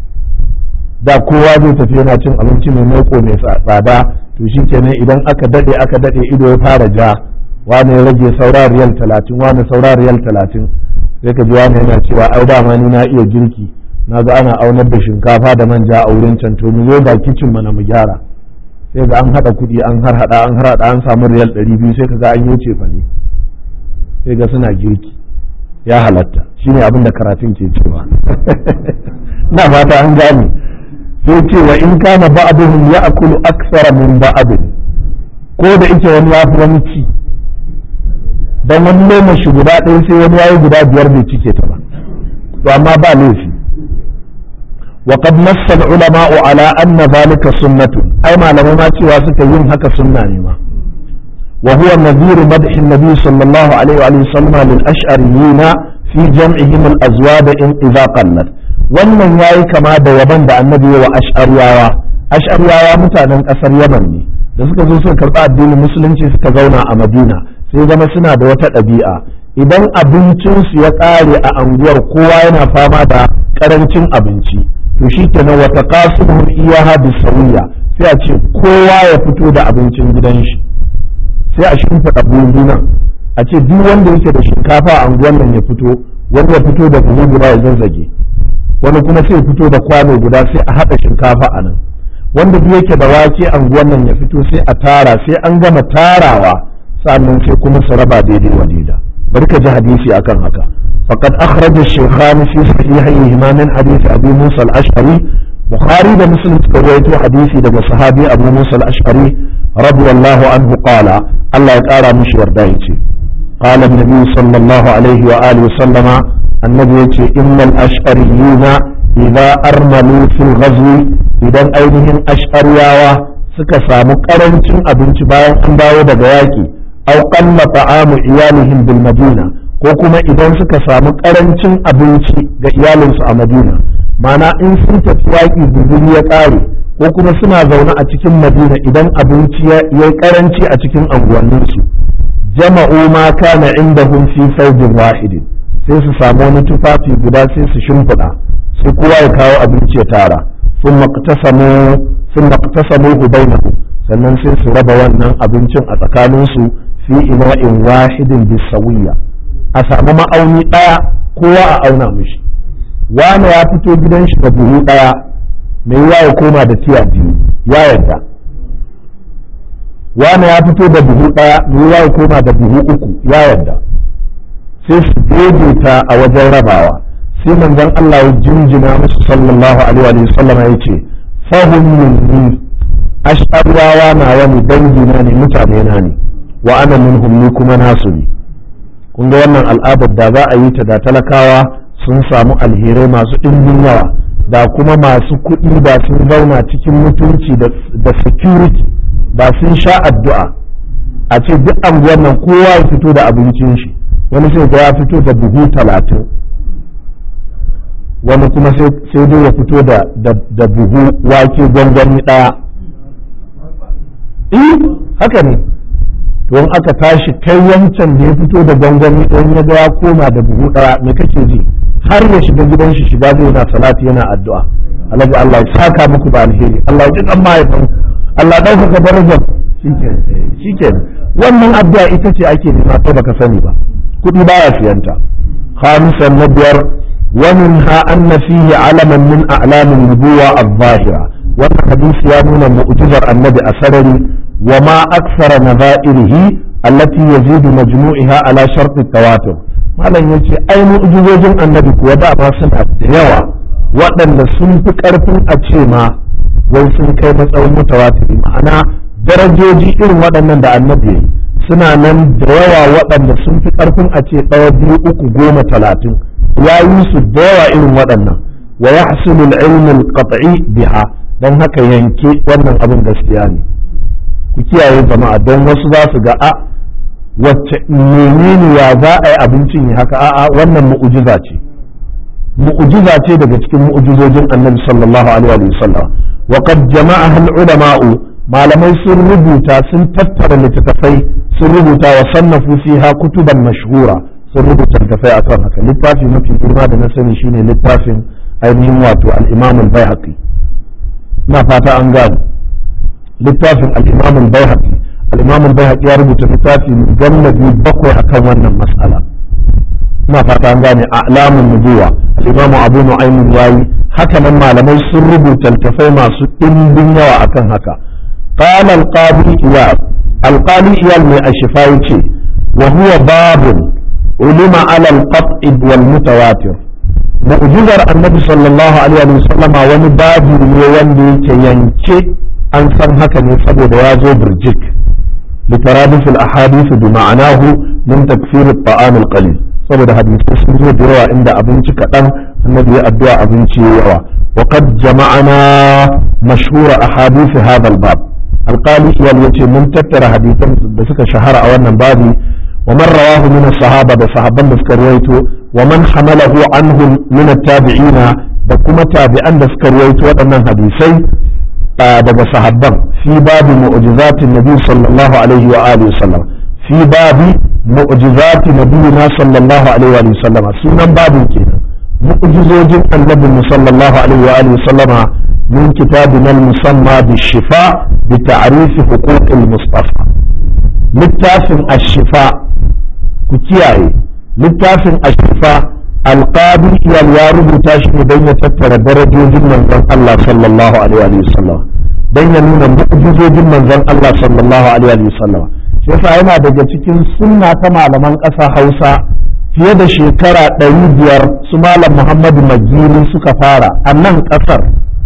da kowa zai tafi yana cin abinci mai maiko mai tsada, to shi kenan idan aka daɗe ido ya fara ja, wani ya rage saura riyal 30, wani saura riyal 30, sai ka ji wani yana cewa ai dama ni na iya girki, na ga ana aunar da shinkafa da manja a wurin can, to mu zo ga kicin mana mu gyara. Sai ga an haɗa kuɗi an harhaɗa an samu riyal 200, sai ka ga an yi cefane, sai ga suna girki. Ya halatta, shine abin da karatun ke cewa. Na fata an gane. Sai ce wa in kana ba'duhum ya'kulu akthara min ba'd, ko da yake wani ya fi wani ci, dan wani noma shi guda ɗaya sai wani yayi guda biyar bai cike ta ba, to amma ba laifi. wa qad nassa al-ulama'u ala anna dhalika sunnatu, ai malamai ma cewa suka yin haka sunna ne ma. wa huwa nadhiru madhi an-nabi sallallahu alaihi wa sallam lil ash'ariyina fi jam'ihim al-azwad in idha qallat. wannan yayi kama da yaban da annabi wa ash'ariyawa mutanen kasar Yaman ne da suka zo suka karɓa addinin musulunci suka zauna a Madina, sai zama suna da wata ɗabi'a, idan abincinsu ya ƙare a anguwar kowa yana fama da ƙarancin abinci, to shi kenan wata qasimuhum iyaha bisawiya, sai a ce kowa ya fito da abincin gidan shi, sai a shimfiɗa buhuna a ce duk wanda yake da shinkafa a anguwar nan ya fito, wanda ya fito da buhu guda ya zazzage, wani kuma sai fito da kwano guda sai a haɗa shinkafa a nan, wanda duk yake da wake anguwan nan ya fito sai a tara, sai an gama tarawa sannan sai kuma su raba daidai wa daida. bari ka ji hadisi akan haka. faqad akhraja ash-shaykhani fi sahihayhima min hadith Abi Musa al-Ash'ari, Bukhari da Muslim suka rawaito hadisi daga sahabi Abu Musa al-Ash'ari radiyallahu anhu qala, Allah ya kara mishi yarda yace qala an-nabi sallallahu alaihi wa alihi wa sallama, annabi yace innal ash'ariyina idza armalu fil ghazwi, idan ainihin ash'ariyawa suka samu karancin abinci bayan an dawo daga yaki, aw qalla ta'amu iyalihim bil madina, ko kuma idan suka samu karancin abinci ga iyalinsu a Madina, mana in sun tafi yaki guzuri ya kare, ko kuma suna zaune a cikin Madina idan abinci ya yi karanci a cikin anguwanninsu, jama'u ma kana indahum fi thawbin wahidin, sai su samu wani tufafi guda sai su shimfiɗa, sai kowa ya kawo abinci ya tara, sun maqtasamu bainahu, sannan sai su raba wannan abincin a tsakaninsu fi ina'in wahidin bisawiya, a samu ma'auni ɗaya kowa a auna mishi. Wani ya fito gidan shi da buhu ɗaya, mai yiwa ya koma da tiya biyu, ya yarda. Wani ya fito da buhu ɗaya, mai yiwa ya koma da buhu uku, ya yarda. sai su daidaita a wajen rabawa, sai manzon Allah ya jinjina musu sallallahu alaihi wa sallam ya ce fahum minni, ash'ariyawa na wani dangina ne, mutane na ne, wa ana minhum ni kuma nasu ne. kun ga wannan al'adar da za a yi ta da talakawa sun samu alherai masu ɗimbin yawa, da kuma masu kuɗi da sun zauna cikin mutunci da security, da sun sha addu'a a ce duk anguwan nan kowa ya fito da abincin shi, wani sai ga ya fito da buhu 30, wani kuma sai dai ya fito da buhu wake gwangwani ɗaya. Haka ne, don aka tashi kai wancan da ya fito da gwangwani don ya ga ya koma da buhu ɗaya, me kake ji har ya shiga gidan shi shiga zai yana salati yana addu'a, Alhaji Allah ya saka muku da alheri, Allah ya ji kan mahaifin, Allah ɗaukaka darajar. Shikenan wannan addu'a ita ce ake nema ko baka sani ba, kuɗi baya siyanta. khamisan na biyar wa minha anna fihi alaman min a'lamin nubuwa az-zahira, wannan hadisi ya nuna mu'jizar annabi a sarari wa ma aksara nazairihi allati yazidu majmu'iha ala sharti tawatur. malam yace ai mu'jizojin annabi kuwa da ba suna da yawa waɗanda sun fi ƙarfin a ce ma wai sun kai matsayin mutawatiri, ma'ana darajoji irin waɗannan da annabi yayi suna nan da yawa waɗanda sun fi ƙarfin a ce 1, 2, 3, 10, 30 ya yi su da yawa irin waɗannan. wa yahsulu al-ilm al-qat'i biha, dan haka yanke wannan abin gaskiya ne. ku kiyaye jama'a, don wasu za su ga wacce menene ya za a yi abincin ya haka, wannan mu'ujiza ce, mu'ujiza ce daga cikin mu'ujizojin annabi sallallahu alaihi wa sallam. wa qad jama'a al-ulama'u, malamai sun rubuta, sun tattara littattafai, sun rubuta wa sannafu fiha kutuban mashhura, sun rubuta littattafai akan haka. littafi mafi girma da na sani shine littafin ainihin wato al-Imam al-Baihaqi, na fata an gane littafin al-Imam al-Baihaqi. al-Imam al-Baihaqi ya rubuta littafi mujalladi 7 akan wannan mas'ala, na fata an gane a'lamun nubuwa. al-Imam Abu Nu'aym yayi haka nan, malamai sun rubuta littafai masu ɗimbin yawa akan haka. qala al-qadi iyad, al-qadi iyad mai ashifa yace wa huwa babun ulima ala al-qat'i wal mutawatir. mu'jizar annabi sallallahu alaihi wa sallam wani babu ne wanda yake yanke an san haka ne saboda ya zo birjik litaradif al-ahadith bi ma'anahu min takfir at-ta'am al-qalil, saboda hadisi sun zo da yawa inda abinci kaɗan annabi ya addu'a abinci yawa. wa qad jama'ana mashhura ahadith hadha al-bab, alqali iyal yace mun tattara hadisan da suka shahara a wannan babi. wa man rawahu min as-sahaba, da sahabban da suka ruwaito, wa man hamalahu anhum min at-tabi'ina, da kuma tabi'an da suka ruwaito waɗannan hadisai daga sahabban. fi babi mu'jizatin nabi sallallahu alaihi wa alihi wasallam, fi babi mu'jizati nabiyina sallallahu alaihi wa sallam, sunan babin kenan mu'jizojin annabi sallallahu alaihi wa alihi wasallama. min kitabina al-musamma bi-shifa bi ta'rif huquq al-mustafa, littafin ash-shifa, ku kiyaye littafin ash-shifa al-qadi ya rubuta shi ne don ya tattara darajojin manzon Allah sallallahu alaihi wa sallam, don ya nuna mu'jizojin manzon Allah sallallahu alaihi wa sallam. shi yasa yana daga cikin sunna ta malaman ƙasa Hausa fiye da shekara 500 su malam Muhammadu Magiri suka fara a nan ƙasar.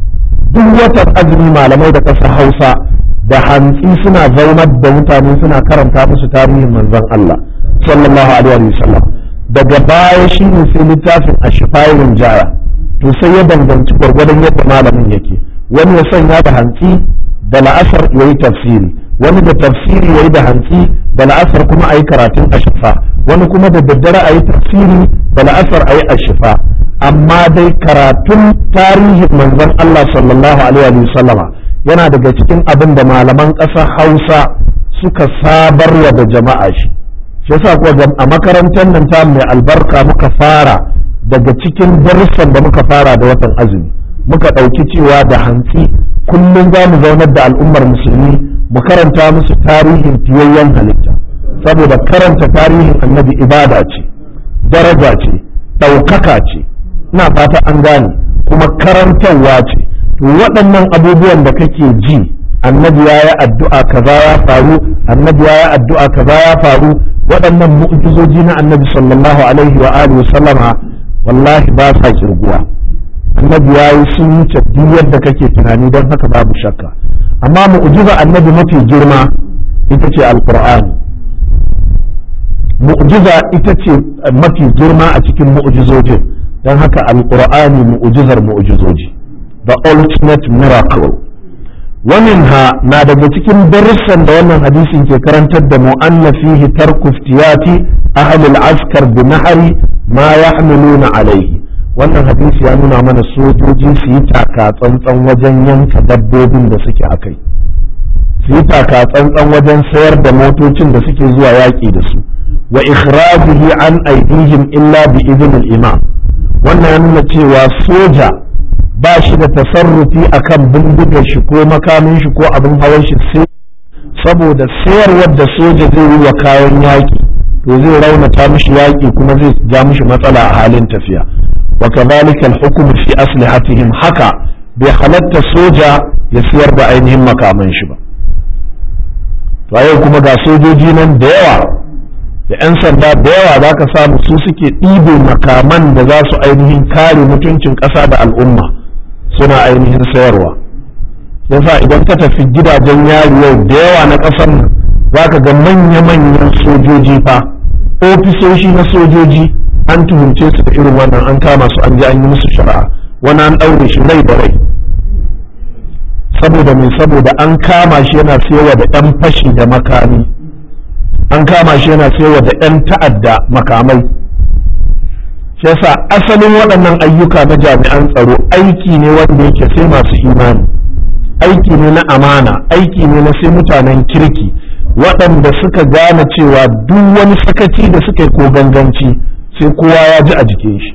duk watan azumi malamai da ƙasar Hausa da hantsi suna zaunar da mutane suna karanta musu tarihin manzon Allah sallallahu alaihi wa sallam. daga baya shi ne sai littafin a shifayin jaya, to sai ya danganci gwargwadon yadda malamin yake. wani ya sanya da hantsi da la'asar ya yi tafsiri, wani da tafsiri ya yi da hantsi da la'asar kuma a yi karatun ashifa, wani kuma da daddare a yi tafsiri da la'asar a yi ashifa. amma dai karatun tarihin manzon Allah sallallahu alaihi wa sallama yana daga cikin abin da malaman ƙasar Hausa suka sabarwa da jama'a shi yasa kuwa a makarantar nan ta mai albarka muka fara daga cikin darussan da muka fara da watan azumi, muka ɗauki cewa da hantsi kullum za mu zaunar da al'ummar musulmi mu karanta musu tarihin fiyayyen halitta, saboda karanta tarihin annabi ibada ce, daraja ce, ɗaukaka ce, ina fata an gane, kuma karantarwa ce. to waɗannan abubuwan da kake ji annabi ya yi addu'a kaza ya faru, annabi ya yi addu'a kaza ya faru, waɗannan mu'jizoji na annabi sallallahu alaihi wa alihi wa sallama wallahi ba sa kirguwa. annabi ya yi sun wuce duk yadda kake tunani, don haka babu shakka. amma mu'jiza annabi mafi girma ita ce alqur'ani. mu'jiza ita ce mafi girma a cikin mu'jizojin, don haka alqur'ani mu'jizar mu'jizoji, the ultimate miracle. ومنها na daga cikin darussan da wannan hadisin ke karantar da mu anna fihi tarku iftiyati ahli al-askar bi nahri ma yahmiluna alayhi. Wannan hadisi ya nuna mana sojoji su yi taka tsantsan wajen yanka dabbobin da suke akai, su yi taka tsantsan wajen sayar da motocin da suke zuwa yaƙi da su, wa ikhrajihi an aidihim illa bi idn al-imam. Wannan ya nuna cewa soja ba shi da tasarrufi akan bindigar shi ko makamin shi ko abin hawan shi sai saboda sayarwar da soja zai yi wa kayan yaƙi to zai raunata mishi yaƙi kuma zai ja mishi matsala a halin tafiya. wa kadhalika al-hukm fi aslihatihim, haka bai halatta soja ya siyar da ainihin makaman shi ba. to yau kuma ga sojoji nan da yawa da 'yan sanda da yawa za ka samu su suke ɗibe makaman da za su ainihin kare mutuncin ƙasa da al'umma suna ainihin sayarwa. yasa idan ka tafi gidajen yari yau da yawa na ƙasar nan za ka ga manya-manyan sojoji fa ofisoshi na sojoji an tuhumce su da irin wannan, an kama su an je an yi musu shari'a, wani an ɗaure shi rai da rai saboda mai saboda an kama shi yana sayarwa da 'yan fashi da makami, an kama shi yana sayarwa da 'yan ta'adda makamai. shi yasa asalin waɗannan ayyuka na jami'an tsaro aiki ne wanda yake sai masu imani, aiki ne na amana, aiki ne na sai mutanen kirki waɗanda suka gane cewa duk wani sakaci da suka yi ko ganganci sai kowa ya ji a jikin shi.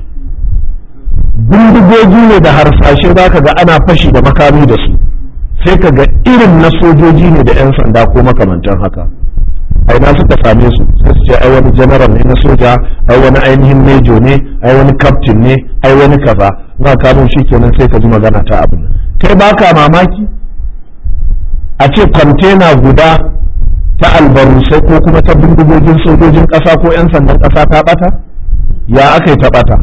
bindigogi ne da harsashe za ka ga ana fashi da makami da su, sai ka ga irin na sojoji ne da 'yan sanda ko makamantan haka. ai na suka same su sai su ce ai wani general ne na soja, ai wani ainihin major ne, ai wani captain ne, ai wani kaza. na kamun shi kenan sai ka ji magana ta abin nan. kai baka mamaki a ce kwantena guda ta albarusai ko kuma ta bindigogin sojojin ƙasa ko 'yan sandan ƙasa ta ɓata? ya aka yi ta ɓata?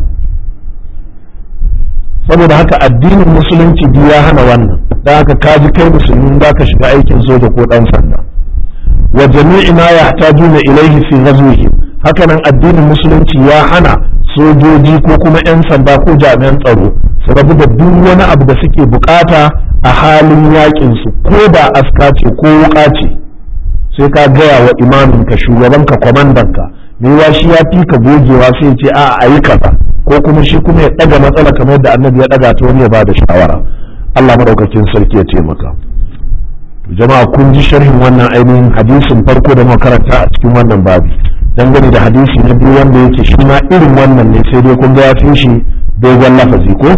saboda haka addinin musulunci biyu ya hana wannan. don haka kaji kai musulmi za ka shiga aikin soja ko ɗan sanda. wa jami'i ma yahtajuna ilayhi fi ghazwihi, haka nan addinin musulunci ya hana sojoji ko kuma 'yan sanda ko jami'an tsaro su rabu da duk wani abu da suke bukata a halin yakin su, ko da aska ce ko wuka ce sai ka gaya wa imaminka, shugabanka, kwamandanka. mai shi ya fi ka gogewa sai ce a yi kaza, ko kuma shi kuma ya daga matsala kamar yadda annabi ya daga ta wani ya bada shawara. Allah madaukakin sarki ya taimaka. jama'a kun ji sharhin wannan ainihin hadisin farko da makaranta a cikin wannan babi, dangane da hadisi na biyu wanda yake shi ma irin wannan ne sai dai kun ga ya fi shi dogon lafazi ko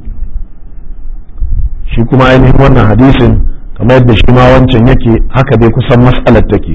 shi kuma ainihin wannan hadisin kamar yadda shi ma wancan yake haka dai kusan mas'alar take.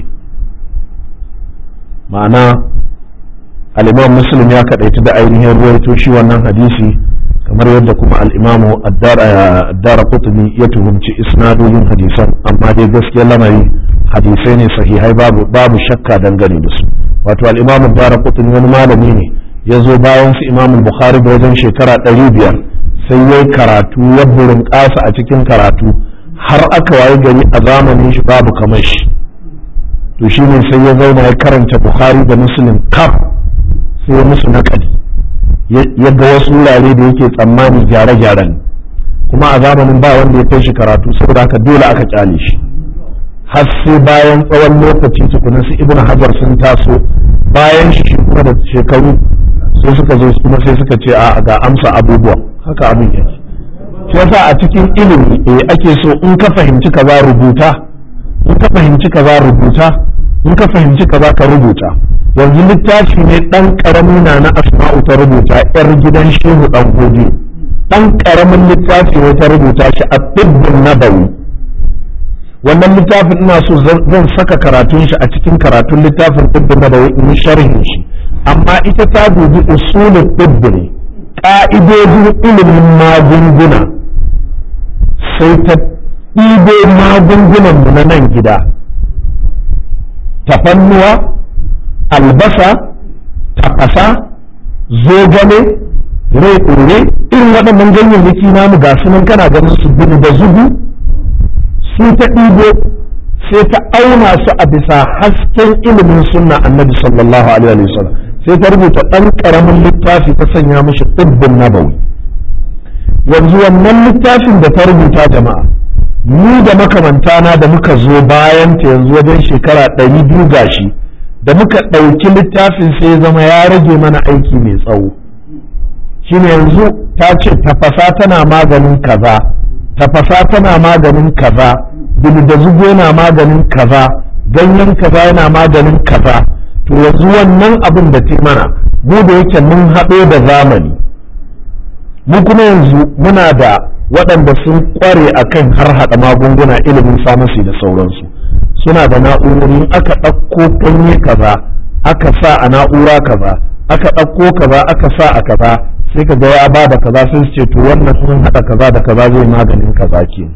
ma'ana al-imam muslim ya kadaitu da ainihin ruwaito shi wannan hadisi kamar yadda kuma al-imamu ad-daraqutni ya tuhumci isnadodin hadisan, amma dai gaskiya lamari hadisai ne sahihai babu shakka dangane da su. wato al-imamu ad-daraqutni wani malami ne ya zo bayan su imamu bukhari da wajen shekara 500 sai yayi karatu ya burin kasa a cikin karatu har aka waye gari a zamanin shi babu kamar shi. to shine sai ya zauna ya karanta bukhari da muslim kaf sai ya musu nakali, ya ga wasu wurare da yake tsammani gyare-gyaren, kuma a zamanin ba wanda ya kai shi karatu saboda haka dole aka kyale shi. har sai bayan tsawon lokaci tukuna su ibn hajar sun taso bayan shi kuma da shekaru sai suka zo kuma sai suka ce a ga amsa abubuwan. haka abin yake. shi yasa a cikin ilimi ake so in ka fahimci kaza rubuta, in ka fahimci kaza rubuta, in ka fahimci kaza ka rubuta. yanzu littafi ne dan karami na asma'u ta rubuta, yar gidan shehu dan godi, dan karamin littafi ne ta rubuta shi a tibbun nabawi. wannan littafin ina so zan saka karatun shi a cikin karatun littafin tibbun nabawi in sharhin shi, amma ita ta dubi usulul tibb ne, ka'idojin ilimin magunguna, sai ta ɗibo magungunan mu na nan gida, tafannuwa, albasa, tafasa, zogale, rai irin waɗannan ganyayyaki namu ga sunan kana ganin su gudu da zugu, su ta ɗibo sai ta auna su a bisa hasken ilimin sunna annabi sallallahu alaihi wa sallam, sai ta rubuta ɗan ƙaramin littafi ta sanya mishi tibbun nabawi. yanzu wannan littafin da ta rubuta jama'a ni da makamantana da muka zo bayan ta yanzu wajen shekara 200 gashi da muka ɗauki littafin sai zama ya rage mana aiki mai tsawo shine yanzu ta ce tafasa tana maganin kaza, tafasa tana maganin kaza, bildazugo yana maganin kaza, ganyen kaza yana maganin kaza. To yanzu wannan abin da ta mana mu da yake mun haɗo da zamani, mu kuma yanzu muna da waɗanda sun ƙware akan har haɗa magunguna, ilimin famasi da sauransu, suna da na'urori. Aka ɗauko ganye kaza aka sa a na'ura kaza, aka ɗauko kaza aka sa a kaza, sai ka ga ya ba da kaza, sai su ce to wannan sun haɗa kaza da kaza zai maganin kaza ke.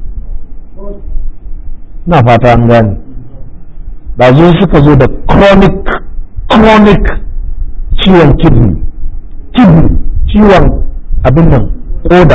na fata an gane. da zo suka zo da chronic ciwon kidney ciwon abin nan koda,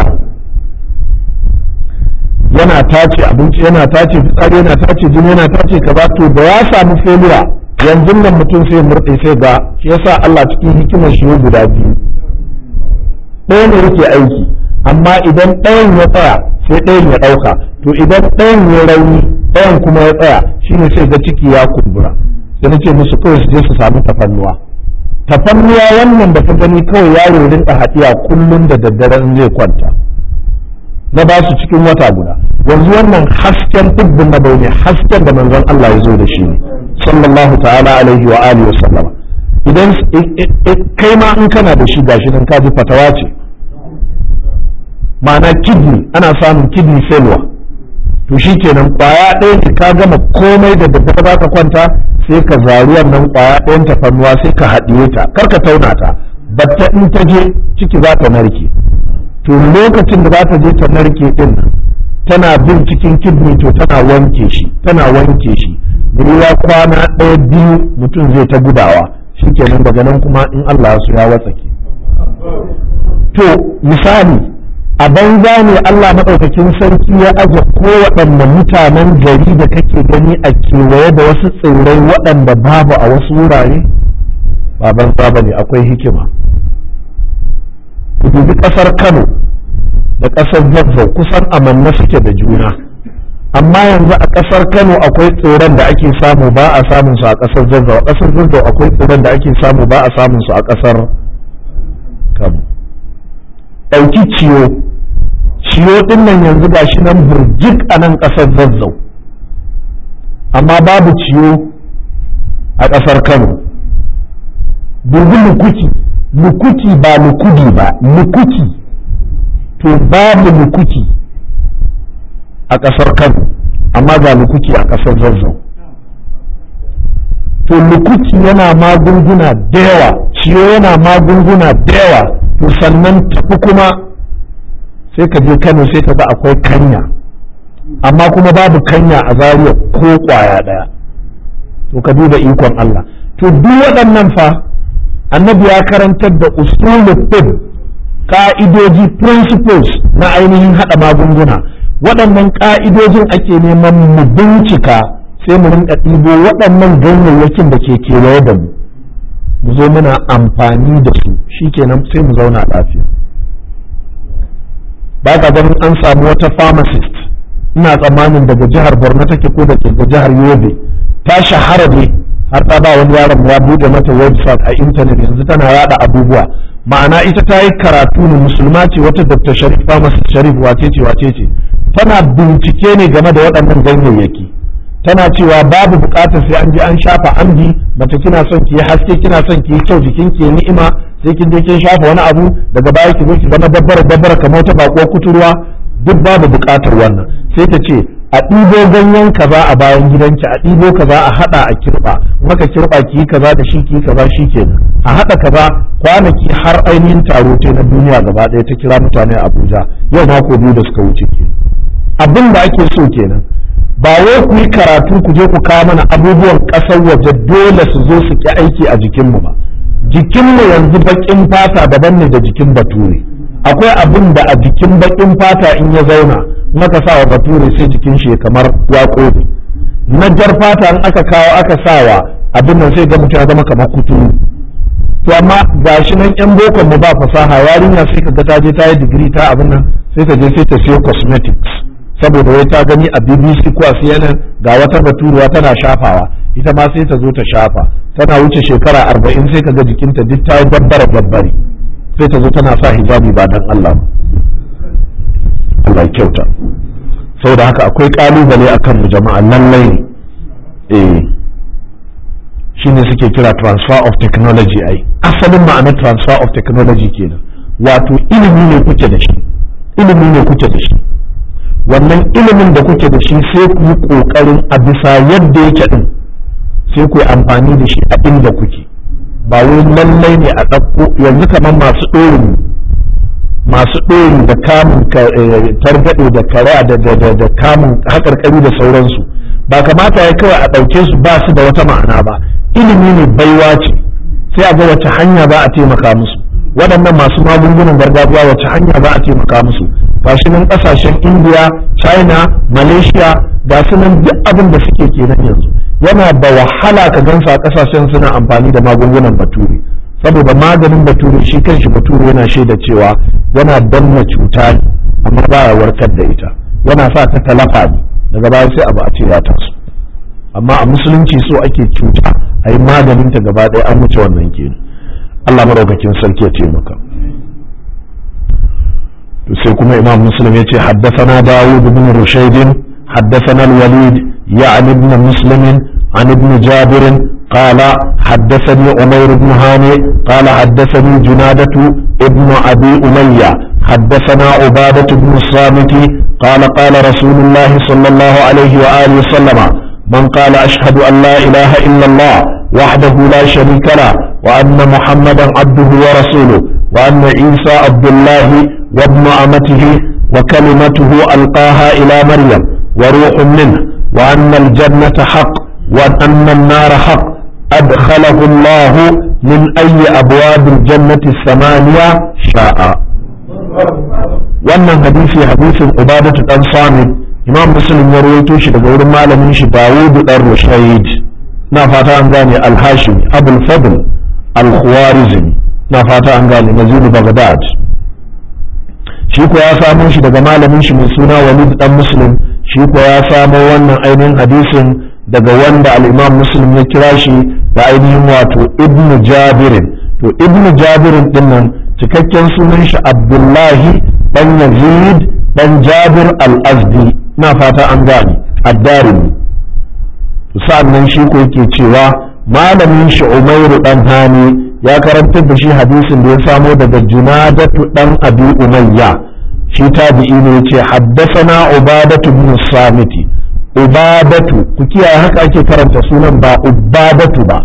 yana tace abinci, yana tace fitsari, yana tace jini, yana tace kaza. To da ya samu failure yanzu nan mutum sai murɗe sai ga shi yasa Allah cikin hikimar shi guda biyu, ɗaya ne yake aiki, amma idan ɗayan ya tsaya sai ɗayan ya ɗauka. To idan ɗayan ya rauni ɗayan kuma ya tsaya shine sai ga ciki ya kumbura. sai na ce musu kawai su je su samu tafannuwa. Tafannuwa wannan da ka gani kawai yaro rinka haɗiya kullum da daddare in zai kwanta, na ba su cikin wata guda. Yanzu wannan hasken tibbin na bai ne, hasken da manzon Allah ya zo da shi ne sallallahu ta'ala alaihi wa alihi wa sallama. Idan kai ma in kana da shi gashi nan ka ji fatawa ce, ma'ana kidney, ana samun kidney failure. To shi kenan kwaya ɗaya ne ka gama komai da daddare za ka kwanta, sai ka zari wannan kwaya ɗayan tafannuwa sai ka haɗiye ta, kar ka tauna ta, batta in ta je ciki za ta narke. To lokacin da za ta je ta narke din tana bin cikin kidney, to tana wanke shi ruwa kwana ɗaya biyu mutum zai ta gudawa, shi kenan daga nan kuma in Allah su ya watsake. To misali a banza ne Allah maɗaukakin sarki ya aje kowaɗanne mutanen gari da kake gani a kewaye da wasu tsirrai waɗanda babu a wasu wurare? Ba banza ba ne, akwai hikima. Ku dubi ƙasar Kano da ƙasar Zazzau kusan amanna suke da juna, amma yanzu a ƙasar Kano akwai tsirran da ake samu ba a samun su a ƙasar Zazzau, a ƙasar Zazzau akwai tsirran da ake samu ba a samun su a ƙasar Kano. Ɗauki ciyo ɗin nan yanzu ga shi nan burjik a nan ƙasar Zazzau, amma babu ciyo a ƙasar Kano. Dubi lukuki ba lukudi ba, lukuki, to babu lukuki a ƙasar Kano, amma ga lukuki a ƙasar Zazzau. To lukuki yana magunguna da yawa, ciyo yana magunguna da yawa. To sannan tafi kuma sai ka je Kano sai ka ga akwai kanya, amma kuma babu kanya a Zaria ko kwaya ɗaya. To ka duba ikon Allah. To duk waɗannan fa annabi ya karantar da usulul tibb, ka'idoji, principles na ainihin haɗa magunguna. Waɗannan ka'idojin ake neman mu bincika, sai mu rinka ɗibo waɗannan ganyayyakin da ke kewaye da mu zo muna amfani da su, shikenan sai mu zauna lafiya. Ba ka ganin an samu wata pharmacist, ina tsammanin daga jihar Borno take ko daga jihar Yobe, ta shahara ne har ta ba wani yaron ya bude mata website a intanet, yanzu tana yada abubuwa. Ma'ana ita ta yi karatu ne, musulma ce, wata Dr. Sharif, pharmacist Sharif wacece tana bincike ne game da waɗannan ganyayyaki. Tana cewa babu bukatar sai an je an shafa amdi, mace kina son ki yi haske, kina son ki yi kyau, jikin ki ni'ima, sai kin je kin shafa wani abu, daga baya ki zo ki zama dabbara kamar ta bako kuturwa. Duk babu bukatar wannan. Sai ta ce a ɗibo ganyen kaza a bayan gidanki, a ɗibo kaza a haɗa a kirɓa, maka kirɓa ki yi kaza da shi, ki yi kaza, shi kenan a haɗa kaza. Kwanaki har ainihin taro ta na duniya gaba ɗaya ta kira mutane a Abuja, yau mako 2 da suka wuce kenan. Abin da ake so kenan, ba wai ku yi karatu ku je ku kawo mana abubuwan ƙasar waje dole su zo su ki aiki a jikinmu ba. Jikinmu yanzu baƙin fata daban ne da jikin bature. Akwai abin da a jikin baƙin fata in ya zauna, in aka sa wa bature sai jikin shi kamar ya ƙone. Na jar fata in aka kawo aka sa wa abin nan sai ga mutum ya zama kamar kuturu. To amma ga shi nan yan bokon mu ba fasaha, yarinya sai ka ga ta je ta yi digiri ta abin nan, sai ka je sai ta siyo cosmetics, saboda wai ta gani a BBC ko a CNN ga wata baturuwa tana shafawa, ita ma sai ta zo ta shafa, tana wuce shekara 40 sai ka ga jikinta duk ta yi babbare sai ta zo tana sa hijabi ba dan Allah ba. Allah ya kyauta. Saboda haka akwai kalubale akan mu jama'a, lallai ne shine suke kira transfer of technology. Ai asalin ma'anar transfer of technology kenan, wato ilimi ne kuke da shi, wannan ilimin da kuke da shi sai ku yi kokarin a bisa yadda yake din sai ku yi amfani da shi a inda kuke, ba wai lallai ne a ɗauko yanzu kamar masu ɗori da kamun targaɗe da kara da kamun haƙarƙari da sauransu, ba kamata ya kawai a ɗauke su ba su da wata ma'ana ba. Ilimi ne, baiwa ce, sai a ga wace hanya ba a taimaka musu. Waɗannan masu magungunan gargajiya wace hanya ba a taimaka musu. Ga shi nan ƙasashen India, China, Malaysia, ga su nan duk abin da suke kenan yanzu. Yana da wahala ka gansa a ƙasashen suna amfani da magungunan bature, saboda maganin bature shi kanshi bature yana shaida cewa yana danna cuta ne amma ba ya warkar da ita, yana sa ta talafa ne daga baya sai abu a ce ya taso. Amma a musulunci so ake cuta a yi maganin ta gaba ɗaya, an wuce wannan kenan. Allah maraukakin sarki ya taimaka. To sai kuma Imam Muslim ya ce haddathana Dawud bin Rushayd haddathana al-Walid ya'ni ibn Muslim an ibn Jabir قال حدثني عمير بن هاني قال حدثني جنادة ابن أبي أمية حدثنا عبادة بن الصامت قال قال رسول الله صلى الله عليه وآله وسلم من قال أشهد أن لا إله إلا الله وحده لا شريك له وأن محمدا عبده ورسوله وأن عيسى عبد الله وابن أمته وكلمته ألقاها إلى مريم وروح منه وأن الجنة حق وأن النار حق أدخله الله من أي أبواب الجنة الثمانية شاء. wannan hadisi hadisin Ubadatu dan Samit, Imam Muslim ya rawaito shi daga wurin malamin shi Dawud dan Rushayd, na fata an gane al-Hashimi Abul Fadl al-Khwarizmi, na fata an gane Nazir Baghdad. Shi ko ya samo shi daga malamin shi mai suna Walid dan Muslim, shi ko ya samo wannan ainihin hadisin daga wanda al-Imam Muslim ya kira shi da ainihin wato Ibn Jabirin. To Ibn Jabirin din nan cikakken sunan shi Abdullahi dan Yazid dan Jabir al-Azdi, na fata an gane ad-Darimi. Sa'annan shi ko yake cewa malamin shi Umair dan Hani ya karantar da shi hadisin da ya samo daga Junadatu dan Abi Umayya, shi tabi'i ne, yace haddathana Ubadatu bin Samiti. Ubadatu, ku kiyaye haka ake karanta sunan, ba Ubadatu ba,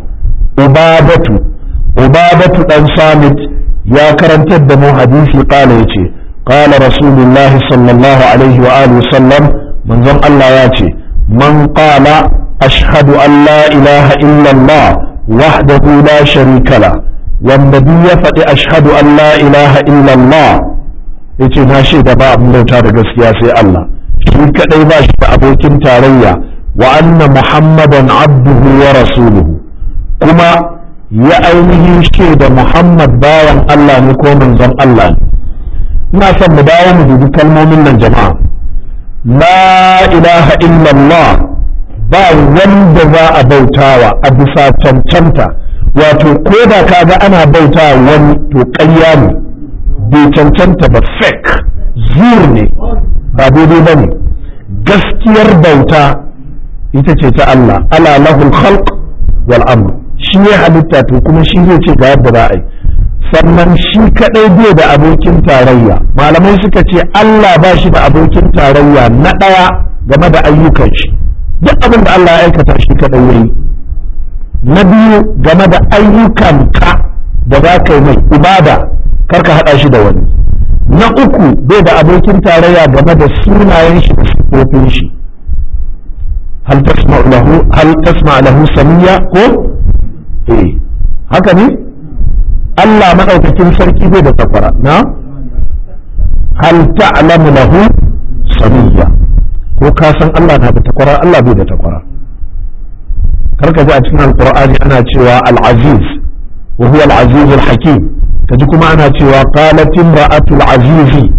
Ubadatu dan Samit ya karantar da mu hadisi, kala yace qala rasulullahi sallallahu alaihi wa alihi wasallam, manzon Allah ya ce man qala ashhadu an la ilaha illa Allah wahdahu la sharika la, wanda duk ya faɗi ashhadu an la ilaha illa Allah yace na shaida ba abin bauta da gaskiya sai Allah, shi kadai ba shi da abokin tarayya, wa anna muhammadan abduhu wa rasuluhu, kuma ya ainihin shaida Muhammad bawan Allah ne ko manzon Allah ne. Ina son mu dawo mu dubi kalmomin nan jama'a. La ilaha illallah, ba wanda za a bautawa a bisa cancanta, wato ko da kaga ana bautawa wani to ƙarya ne, bai cancanta ba, fake, zur ne, ba daidai ba ne. Gaskiyar bauta ita ce ta Allah, ala lahul khalq wal amr, shi ne halitta to kuma shi zai ce ga yadda za a yi, sannan shi kadai bai da abokin tarayya. Malamai suka ce Allah ba shi da abokin tarayya na ɗaya game da ayyukan shi, duk abin da Allah ya aikata shi kadai yayi. Na biyu game da ayyukanka da za ka yi mai ibada, kar ka haɗa shi da wani. Na uku bai da abokin tarayya game da sunayen shi da sifofin shi. hal tasma lahu samiyya ko haka ne. Allah madaukakin sarki bai da takwara, na hal ta'lamu lahu samiyya, ko ka san Allah na da takwara? Allah bai da takwara. karka ji a cikin alqur'ani ana cewa al-aziz wa huwa al-aziz al-hakim, kaji kuma ana cewa qalat imra'atu al-aziz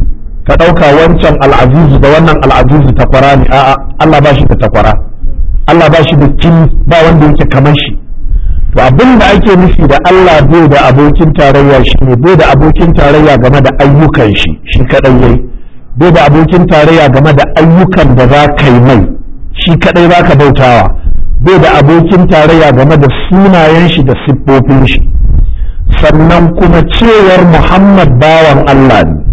ka ɗauka wancan al'azizu da wannan al'azizu takwara ne. A'a, Allah ba shi da takwara, Allah ba shi da kini, ba wanda yake kamar shi. To abin da ake nufi da Allah bai da abokin tarayya shi ne bai da abokin tarayya game da ayyukan shi, shi kaɗai yayi. Bai da abokin tarayya game da ayyukan da za ka yi mai, shi kaɗai za ka bautawa. Bai da abokin tarayya game da sunayen shi da siffofin shi. Sannan kuma cewar Muhammad bawan Allah ne,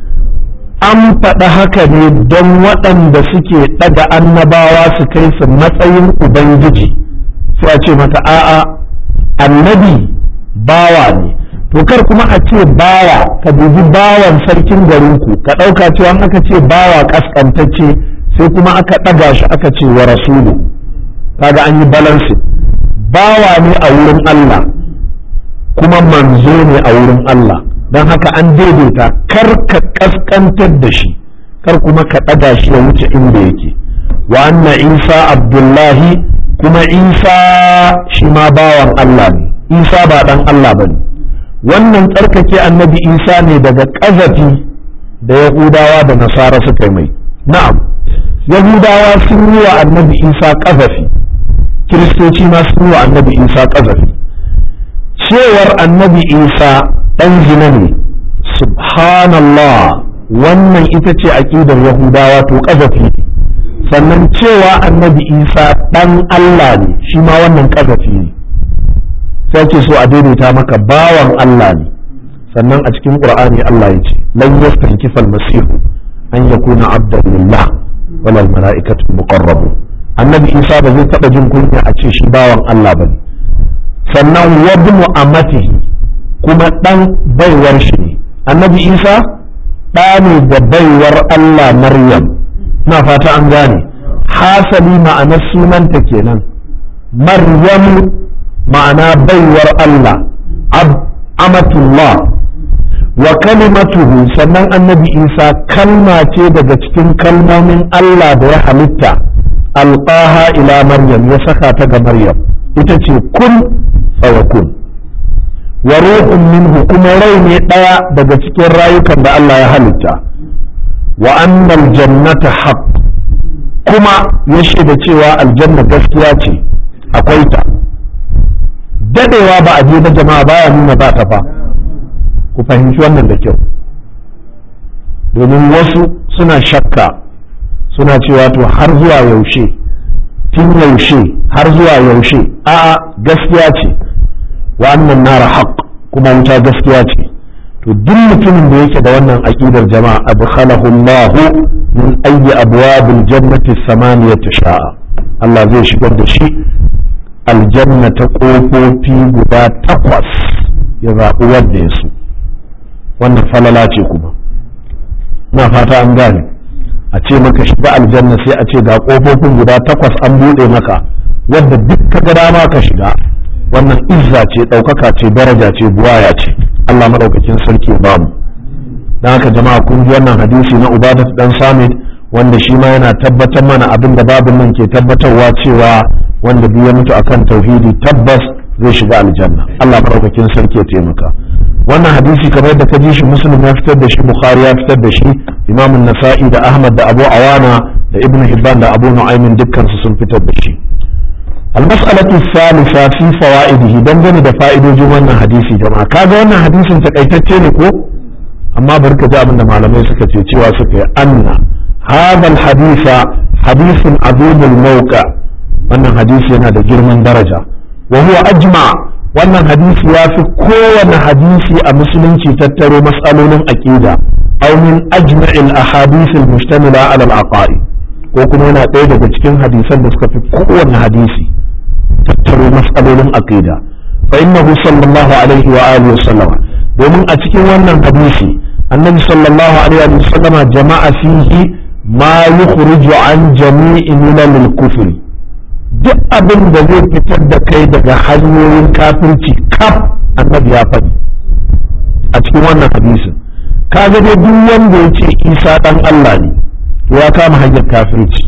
an faɗa haka ne don waɗanda suke ɗaga annabawa su kai su matsayin Ubangiji, sai a ce mata a'a annabi bawa ne. To kar kuma a ce bawa, ka dubi bawan sarkin garinku, ka ɗauka cewa aka ce bawa ƙasƙantacce sai kuma aka ɗaga shi aka ce wa rasulu, kaga an yi balansi. Bawa ne a wurin Allah kuma manzo ne a wurin Allah, don haka an daidaita. Kar ka ƙasƙantar da shi, kar kuma ka ɗaga shi ya wuce inda yake. Wa anna Isa Abdullahi, kuma Isa shi ma bawan Allah ne, Isa ba ɗan Allah ba ne. Wannan tsarkake annabi Isa ne daga ƙazafi da Yahudawa da Nasara suka yi mai. Na'am, Yahudawa sun yi wa annabi Isa ƙazafi, Kiristoci ma sun yi wa annabi Isa ƙazafi. Cewar annabi Isa ɗan zina ne, subhanallah, wannan ita ce aƙidar Yahudawa, to ƙazafi. Sannan cewa annabi Isa ɗan Allah ne, shi ma wannan ƙazafi ne. Sai ke so a daidaita maka bawan Allah ne. Sannan a cikin Qur'ani Allah ya ce lan yastankifa al-masih an yakuna abdan lillah wal mala'ikatu muqarrabun. Annabi Isa ba zai taɓa jin kunya a ce shi bawan Allah bane. Sannan wabnu amatihi, kuma ɗan baiwar shi ne. Annabi Isa ɗa ne da baiwar Allah Maryam, na fata an gane. Hasali ma'anar sunanta kenan, Maryamu ma'ana baiwar Allah, amatullah. Wa kalimatuhu, sannan annabi Isa kalma ce daga cikin kalmomin Allah da ya halitta, alqaha ila Maryam, ya saka ta ga Maryam, ita ce kun fayakun. Wa ruhun minhu, kuma rai ne ɗaya daga cikin rayukan da Allah ya halitta. Wa annal jannata haqq, kuma ya shaida cewa aljanna gaskiya ce, akwai ta. Dadewa ba a je ba jama'a baya nuna ba ta fa, ku fahimci wannan da kyau. Domin wasu suna shakka, suna cewa to har zuwa yaushe, tun yaushe har zuwa yaushe. A'a, gaskiya ce. Wa annan nara haqq, kuma wuta gaskiya ce. To duk mutumin da yake da wannan aqidar jama'a, adkhalahu Allah min ayyi abwabil jannati samaniyati sha'a, Allah zai shigar da shi aljanna ta kofofi guda 8, ya zaɓi wanda ya so. Wannan falala ce kuma, na fata an gane. A ce maka shiga aljanna sai a ce ga kofofin guda 8 an buɗe maka, wadda duk ka ga dama ka shiga. Wannan izza ce, ɗaukaka ce, daraja ce, buwaya ce. Allah maɗaukakin sarki ba mu. Don haka jama'a, kun ji wannan hadisi na Ubadat dan Samit, wanda shi ma yana tabbatar mana abin da babin nan ke tabbatarwa, cewa wanda duk ya mutu akan tauhidi tabbas zai shiga aljanna. Allah maɗaukakin sarki ya taimaka. Wannan hadisi kamar da ka ji shi, Muslim ya fitar da shi, Bukhari ya fitar da shi, Imam Nasa'i da Ahmad da Abu Awana da Ibn Hibban da Abu Nu'aymin dukkan su sun fitar da shi. المسألة الثالثة في فوائده دنجن da fa'idojin wannan hadisi jama'a. Kaga wannan hadisin takaitacce ne ko, amma barka ji abin da malamai suka ce, cewa suka yi anna hadha alhadisa hadisun azimul mawqa, wannan hadisi yana da girman daraja. Wa huwa ajma, wannan hadisi ya fi kowane hadisi a musulunci tattaro mas'alolin aqida, aw min ajma'il ahadith almustamila ala al-aqaid, ko kuma yana ɗaya daga cikin hadisan da suka fi kowane hadisi tattaro mas'alolin aqida. Fa innahu sallallahu alaihi wa alihi wasallama, domin a cikin wannan hadisi annabi sallallahu alaihi wa sallama jama'a fihi ma yukhriju an jami'i milal al-kufr, duk abin da zai fitar da kai daga hanyoyin kafirci kaf annabi ya faɗi a cikin wannan hadisin. Kaga dai duk wanda ya ce Isa dan Allah ne ya kama hanyar kafirci,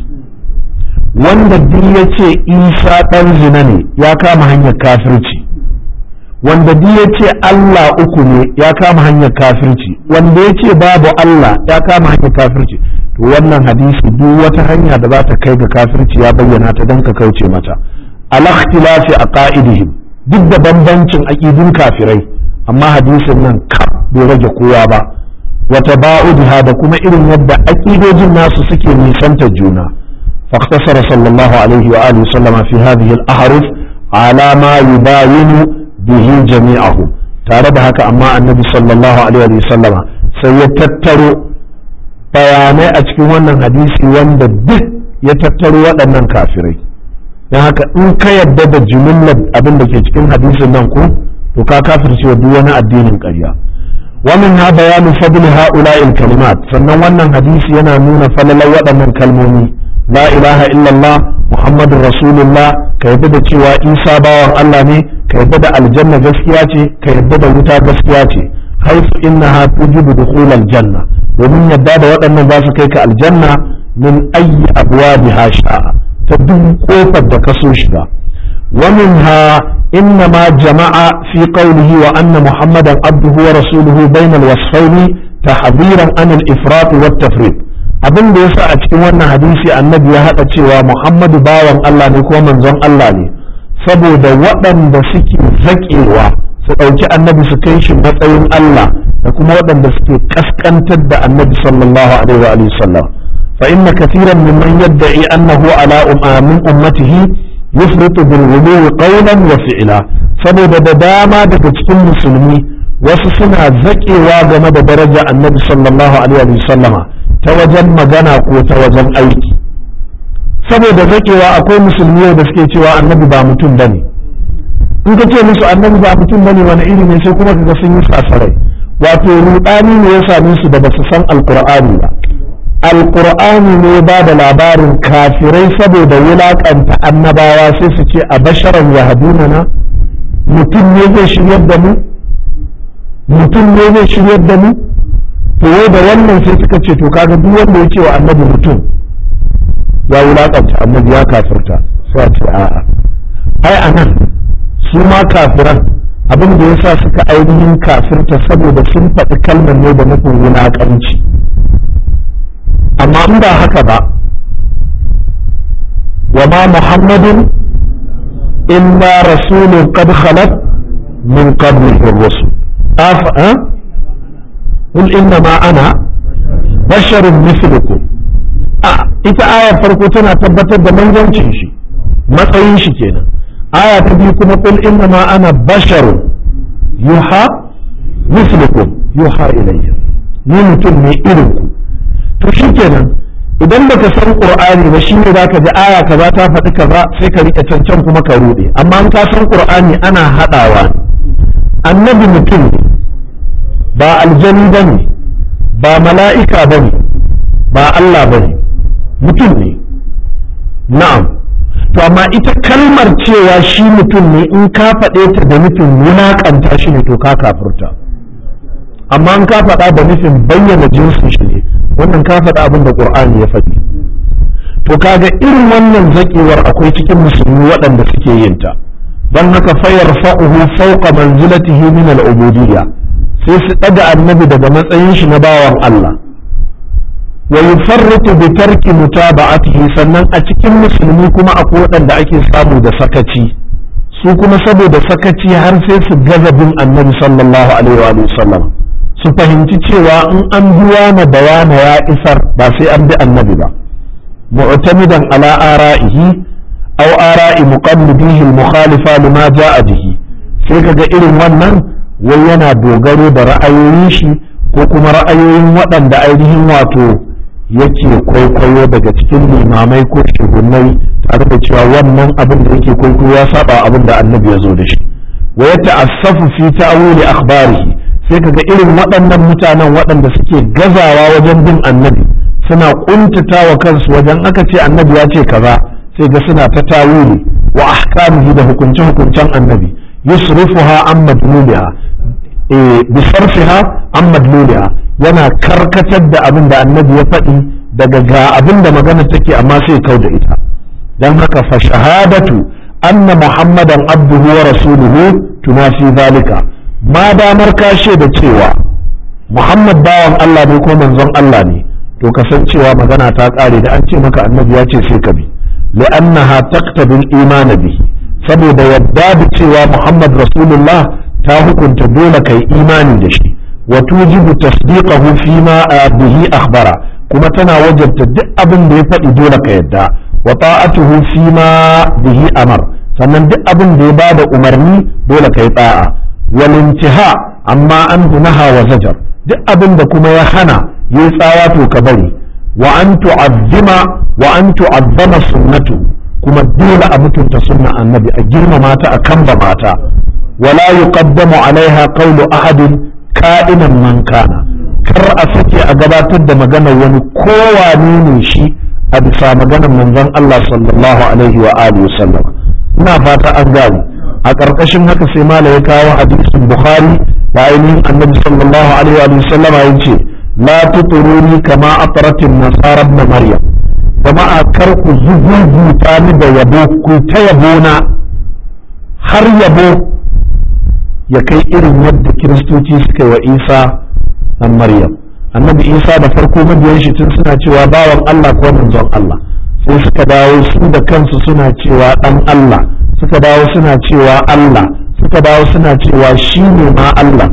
wanda duk ya ce Isa ɗan zina ne ya kama hanyar kafirci, wanda duk ya ce Allah uku ne ya kama hanyar kafirci, wanda ya ce babu Allah ya kama hanyar kafirci. To wannan hadisi duk wata hanya da za ta kai ga kafirci ya bayyana ta don ka kauce mata. Al-ikhtilafi aqaidihim, duk da bambancin aqidun kafirai, amma hadisin nan bai rage kowa ba. Wata ba'udha da kuma irin yadda aqidojin nasu suke nisanta juna. فاختصر صلى الله عليه وآله وسلم في هذه الأحرف على ما يباين به جميعه. tare da haka amma annabi sallallahu alaihi wa sallama sai ya tattaro bayanai a cikin wannan hadisi wanda duk ya tattaro waɗannan kafirai. don haka in ka yadda da jumlar abin da ke cikin hadisin nan ko to ka kafirce wa duk wani addinin ƙarya. wa min ha bayanu fadli ha'ula'il kalimat, sannan wannan hadisi yana nuna falalar waɗannan kalmomi. la ilaha illallah muhammadun rasulullah, ka yadda da cewa isa bawan Allah ne, ka yadda da aljanna gaskiya ce, ka yadda da wuta gaskiya ce. haifu innaha tujibu dukhul aljanna, domin yadda da waɗannan za su kai ka aljanna min ayyi abwabiha sha'a, ta duk kofar da ka so shiga. wa minha innama jama'a fi qawlihi wa anna muhammadan abduhu wa rasuluhu bayna alwasfaini tahdhiran an al-ifrat wa at-tafrit. abin da yasa a cikin wannan hadisi annabi ya haɗa cewa Muhammadu bawan Allah ne ko manzon Allah ne, saboda waɗanda suke zaƙewa su ɗauki annabi su kai shi matsayin Allah, da kuma waɗanda suke kaskantar da annabi sallallahu alaihi wa sallam. fa inna kathiran mimman yadda'i annahu ala min ummatihi yufritu bil ghuluwi qawlan wa fi'la, saboda da dama daga cikin musulmi wasu suna zaƙewa game da daraja annabi sallallahu alaihi wa sallama ta wajen magana ko ta wajen aiki. saboda zakewa akwai musulmi da suke cewa annabi ba mutum bane. in ka ce musu annabi ba mutum bane wani iri ne, sai kuma kaga sun yi sasarai. wato rudani ne ya same su da basu san alqur'ani ba. alqur'ani ne ba da labarin kafirai saboda wulakanta annabawa sai su ce a basharan yahduna na, mutum ne zai shiryar da mu, mutum ne zai shiryar da mu. to wai da wannan sai suka ce to kaga duk wanda ya ce wa annabi mutum ya wulakanta annabi ya kafirta. sai a ce a'a, ai anan su ma kafiran abin da yasa suka ainihin kafirta saboda sun faɗi kalmar ne da nufin wulakanci. amma in ba haka ba, wa ma muhammadun illa rasulun qad khalat min qablihi ar-rusul قل إنما أنا بشر مثلكم. ita ayar farko tana tabbatar da manzancin shi, matsayin shi kenan. aya ta biyu kuma qul innama ana basharun yuha mislukum yuha ilayya, ni mutum ne irin ku. to shikenan idan baka san qur'ani ba shine zaka ji aya kaza ta faɗi kaza sai ka rike cancan kuma ka rude. amma in ka san qur'ani ana hadawa. annabi mutum ne, ba aljani ba ne, ba mala'ika ba ne, ba Allah ba ne, mutum ne. na'am, to amma ita kalmar cewa shi mutum ne in ka faɗe ta da nufin wulaƙanta shi ne to ka kafurta. amma in ka faɗa da nufin bayyana jinsin shi ne, wannan ka faɗa abin da ƙur'ani ya faɗi. to kaga irin wannan zaƙewar akwai cikin musulmi waɗanda suke yin ta. don haka fayar fa'uhu fauqa manzilatihi min al-ubudiyya, sai su ɗaga annabi daga matsayin shi na bawan Allah. wa yufarritu bi tarki mutaba'atihi, sannan a cikin musulmi kuma akwai waɗanda ake samu da sakaci, su kuma saboda sakaci har sai su gaza bin annabi sallallahu alaihi wa sallam, su fahimci cewa in an biya na bayana ya isar ba sai an bi annabi ba. mu'tamidan ala ara'ihi aw ara'i muqallidihi al-mukhalifa lima ja'a bihi, sai kaga irin wannan wai yana dogaro da ra'ayoyin shi ko kuma ra'ayoyin waɗanda ainihin wato yake kwaikwayo daga cikin limamai ko shugunai, tare da cewa wannan abin da yake kwaikwayo ya saba abin da annabi ya zo da shi. wa ya ta'assafu fi ta'wili akhbarihi, sai kaga irin waɗannan mutanen waɗanda suke gazawa wajen bin annabi suna kuntatawa kansu wajen aka ce annabi ya ce kaza, sai ga suna ta tawili wa ahkamihi da hukunce-hukuncen annabi, yusrifuha an madluliha bisarfiha an madluliha, yana karkatar da abin da annabi ya faɗi daga ga abin da magana take amma sai kau da ita. don haka fa shahadatu anna muhammadan abduhu wa rasuluhu tunafi zalika, ma damar ka shaida cewa Muhammad bawan Allah ne ko manzon Allah ne, to kasancewa magana ta ƙare da an ce maka annabi ya ce sai ka bi, li'annaha taqtabil iman bihi, saboda yadda da cewa Muhammad rasulullah ta hukunta dole kai imani da shi, wa tujibu tasdiqahu fi ma bihi akhbara, kuma tana wajabta duk abin da ya faɗi dole ka yadda, wa ta'atuhu fi ma bihi amar, sannan duk abin da ya bada umarni dole kai ta'a, wal intiha amma anhu naha wa zajar, duk abin da kuma ya hana yayi tsawa to ka bari, wa an tu'azzama sunnatu, kuma dole a mutunta sunna annabi, a girmama ta, a kamba mata, wala yuqaddamu alaiha qawlu ahadin ka'inan man kana, kar a sake a gabatar da maganar wani kowane ne shi a bisa maganar manzon Allah sallallahu alaihi wa alihi wasallam. Ina fata an gane. A ƙarƙashin haka sai mala ya kawo hadisin Bukhari da ainihin annabi sallallahu alaihi wa sallam ya ce la tuturuni kama atratin nasara ibn maryam, jama'a kar ku zuzuta ni da yabo, ku ta yabo na har yabo ya kai irin yadda kiristoci suka yi wa Isa dan Maryam. Annabi Isa da farko mabiyan shi tun suna cewa bawan Allah ko manzon Allah, sai suka dawo su da kansu suna cewa dan Allah, suka dawo suna cewa Allah, suka dawo suna cewa shi ne ma Allah.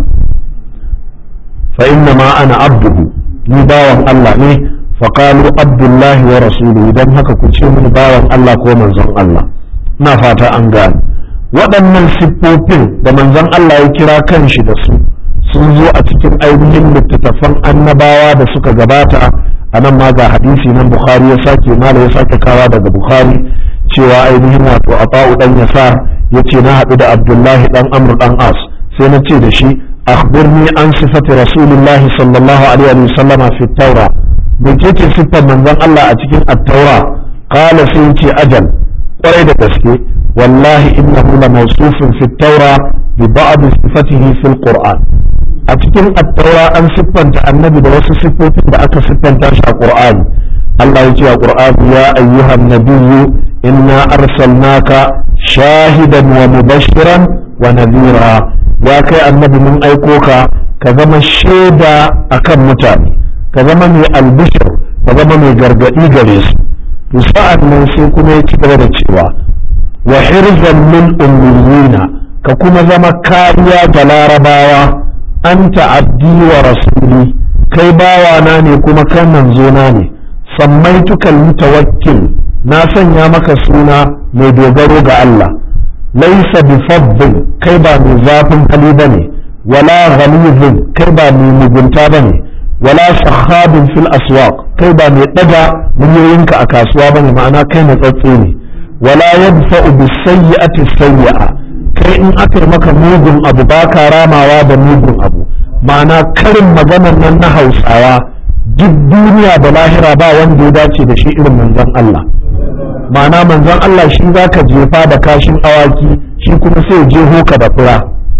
fa inna ma ana abduhu, ni bawan Allah ne, fa qalu abdullahi wa rasuluhu, dan haka ku ce mini bawan Allah ko manzon Allah. ina fata an gane waɗannan siffofin da manzon Allah ya kira kanshi da su sun zo a cikin ainihin littattafan annabawa da suka gabata. A nan ma ga hadisi nan Bukhari ya sake kawa daga Bukhari cewa ainihin wato Ata'u dan Yasar yace na haɗu da Abdullahi dan Amr dan As, sai na ce da shi akhbirni an sifati Rasulullahi sallallahu alaihi wa sallama fi Taura, me ce siffar manzon Allah a cikin at-Taura? Qala sai yace ajal, kwarai da gaske, wallahi innahu la mawsufun fi Taura bi ba'd sifatihi fil Qur'an. A cikin at-Taura an siffanta annabi da wasu siffofin da aka siffanta shi a Qur'ani. Allah ya ce a Qur'ani ya ayyuhan nabiyyu inna arsalnaka shahidan wa mubashiran wa nadhira, ya kai annabi mun aiko ka zama shaida akan mutane, ka zama mai albishir, ka zama mai gargadi gare su. To sa'an nan sai kuma ya ci gaba da cewa wa hirzan min ummiyina, ka kuma zama kariya ga larabawa, anta abdi wa rasuli, kai bawana ne kuma kan manzona ne, sammaituka mutawakkil, na sanya maka suna mai dogaro ga Allah, laisa bi faddin, kai ba mai zafin hali bane, wala ghalidin, kai ba mai mugunta bane, wala sahabin fil aswaq, kai ba mai daga miliyoyinka a kasuwa bane, ma'ana kai na tsatsi ne, wala yadfa'u bis sayyi'ati sayyi'a, kai in aka yi maka mugun abu ba ka ramawa da mugun abu. Ma'ana karin maganar nan na Hausawa duk duniya da lahira ba wanda ya dace da shi irin manzon Allah. Ma'ana manzon Allah shi zaka jefa da kashin awaki, shi kuma sai jeho ka da fura,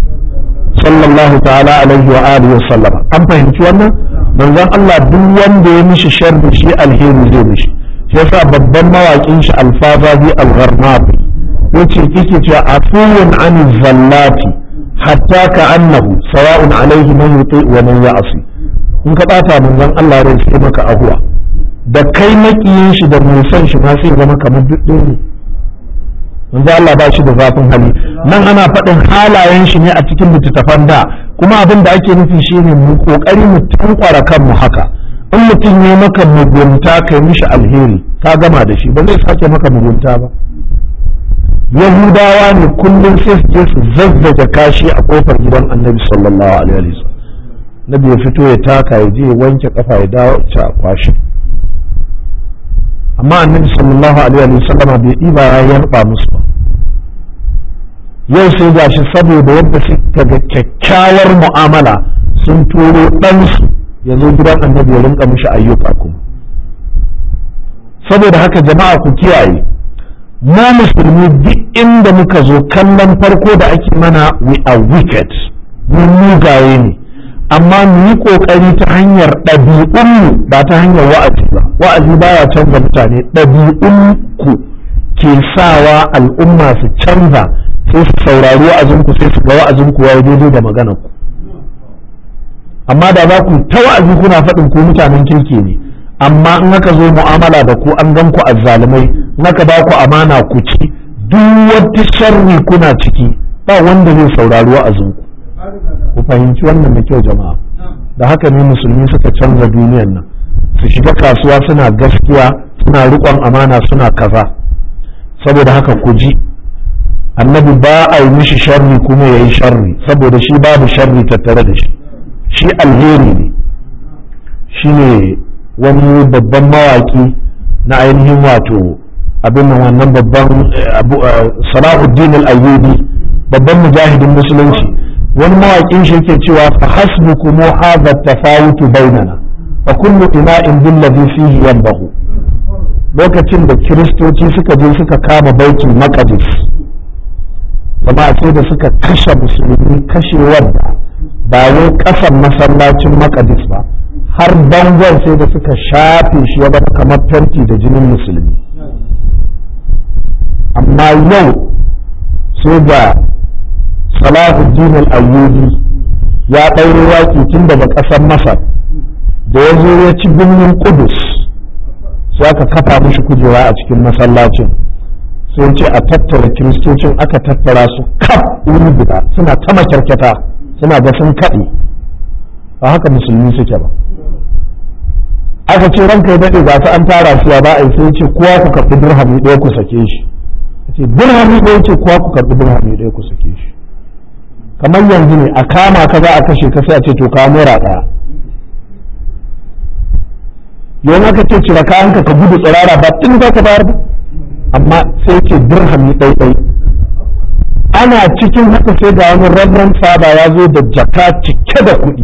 sallallahu ta'ala alaihi wa alihi wa sallama. An fahimci wannan? Manzon Allah duk wanda ya mishi sharri shi alheri zai mishi. Yasa babban mawaƙin shi Alfazazi Al-Gharnabi yace yake cewa afuwun an zallati hatta ka annahu sawa'un alaihi man yuti wa man ya'si. in ka bata manzon Allah rai sai maka ahuwa, da kai makiyin shi da mai son shi ma sai zama kamar duk ne. manzon Allah ba shi da zafin hali. nan ana faɗin halayen shi ne a cikin littattafan da, kuma abin da ake nufi shine mu kokari mu tankwara kanmu haka. in mutum ya maka mugunta kai mishi alheri, ka gama da shi, ba zai sake maka mugunta ba. Yahudawa ne kullum sai su je su zazzaga kashi a kofar gidan Annabi sallallahu alaihi wasallam. Nabi ya fito ya taka ya je ya wanke kafa ya dawo a kwashi. Amma Annabi sallallahu alaihi wasallam bai ɗiba ya yarba musu ba. Yau sai gashi saboda yadda suka ga kyakkyawar mu'amala sun turo ɗansu ya zo gidan Annabi ya rinka mishi ayyuka kuma. Saboda haka jama'a ku kiyaye, mu musulmi duk inda muka zo kallon farko da ake mana we are wicked, mu mugaye ne, amma mu yi kokari ta hanyar ɗabi'unmu ba ta hanyar wa'azi ba. Wa'azi baya canza mutane, ɗabi'un ku ke sawa al'umma su canza sai su saurari wa'azinku sai su ga wa'azinku ya yi daidai da maganar ku. Amma da za ku ta wa'azi kuna faɗin ku mutanen kirki ne, amma in aka zo mu'amala da ku an gan ku azzalumai, in aka ba ku amana ku ci, duk wata sharri kuna ciki, ba wanda zai saurari wa'azinku. Ku fahimci wannan da kyau jama'a. Da haka ne musulmi suka canza duniyar nan, su shiga kasuwa suna gaskiya, suna riƙon amana, suna kaza. Saboda haka ku ji, annabi ba a yi mishi sharri kuma ya yi sharri, saboda shi babu sharri tattare da shi, shi alheri ne. Shi ne wani babban mawaki na ainihin wato abin nan, wannan babban Salahuddin al-Ayyubi, babban mujahidin musulunci, wani mawakin shi yake cewa fa hasbukum hadha tafawutu bainana fa kullu ina'in billadhi fihi yanbahu. Lokacin da kiristoci suka je suka kama baitul maqdis, jama'a sai da suka kashe musulmi kashewar da ba wai kasan masallacin maqdis ba, har bangon sai da suka shafe shi ya zama kamar fenti da jinin musulmi. Amma yau sai da Salahuddin al-Ayyubi ya ɗauro yaƙi tun daga ƙasar Masar, da ya zo ya ci birnin Kudus, sai aka kafa mishi kujera a cikin masallacin, sai ce a tattara kiristocin, aka tattara su kaf wuri guda, suna ta makyarkyata, suna ga sun kaɗe. Ba haka musulmi suke ba. Aka ce ranka ya daɗe ga ta an tara su ya ba a yi, sai ce kowa ku karɓi dirhami ɗaya ku sake shi. Ce dirhami ɗaya, ce kowa ku karɓi dirhami ɗaya ku sake shi. Kamar yanzu ne a kama ka za a kashe ka sai a ce to ka naira ɗaya. Yau aka ce cire kayanka ka gudu tsirara ba tun za ka bayar ba, amma sai ce dirhami ɗaiɗai. Ana cikin haka sai ga wani rabban fada ya zo da jaka cike da kuɗi,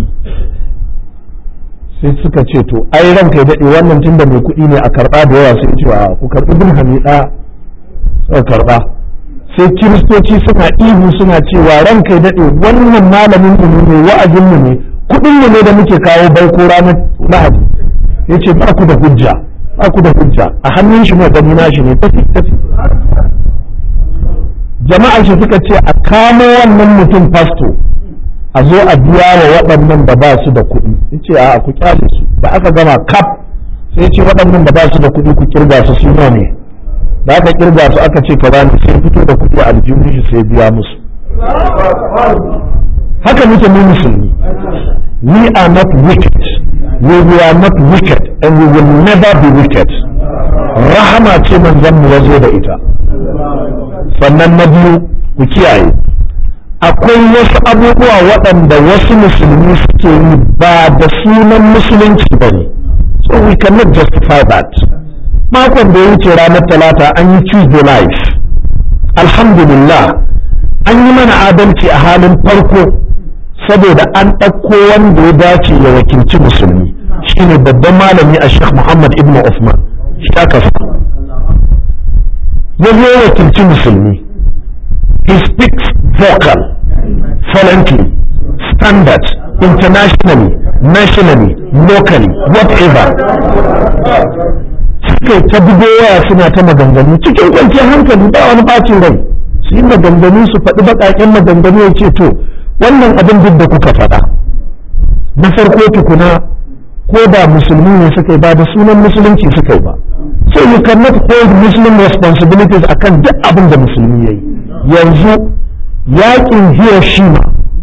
sai suka ce to ai ranka ya daɗe wannan tunda mai kuɗi ne a karɓa da yawa, sai ce a ku karɓi dirhami ɗaya. Suka karɓa. Sai kiristoci suna ihu suna cewa ranka ya daɗe wannan malamin mu ne, wa'azin mu ne, kuɗin mu ne da muke kawo baiko ranar Lahadi. Ya ce ba ku da hujja, ba ku da hujja, a hannun shi mai gani nashi ne, tafi. Jama'ar shi suka ce a kamo wannan mutum fasto, a zo a biya wa waɗannan da ba su da kuɗi. Ya ce a ku kyale su. Da aka gama kaf sai ya ce waɗannan da ba su da kuɗi ku kirga su suna ne. Da aka kirga su aka ce ka bani, sai fito da kuɗi a aljihun shi sai biya musu. Haka muke mu musulmi. We are not wicked. We are not wicked and we will never be wicked. Rahama ce manzon mu ya zo da ita. Sannan na biyu ku kiyaye, akwai wasu abubuwa waɗanda wasu musulmi suke yi ba da sunan musulunci ba ne, so we cannot justify that. Makon da ya wuce ranar talata an yi Tuesday live, alhamdulillah an yi mana adalci a halin farko, saboda an ɗauko wanda ya dace ya wakilci musulmi, shine babban malami a Sheikh Muhammad ibn Uthman, shi aka sa ya zo wakilci musulmi. He speaks vocal, fluently, standard, internationally, nationally, locally, whatever. Suka ta bugo waya suna ta maganganu cikin kwanciyar hankali, ba wani bacin rai, su yi maganganu su faɗi baƙaƙen maganganu, ya ce to wannan abin duk da kuka faɗa, na farko tukuna ko da musulmi ne suka yi ba da sunan musulunci suka yi ba, so you cannot hold Muslim responsibilities akan duk abin da musulmi ya yi. Yanzu yakin Hiroshima,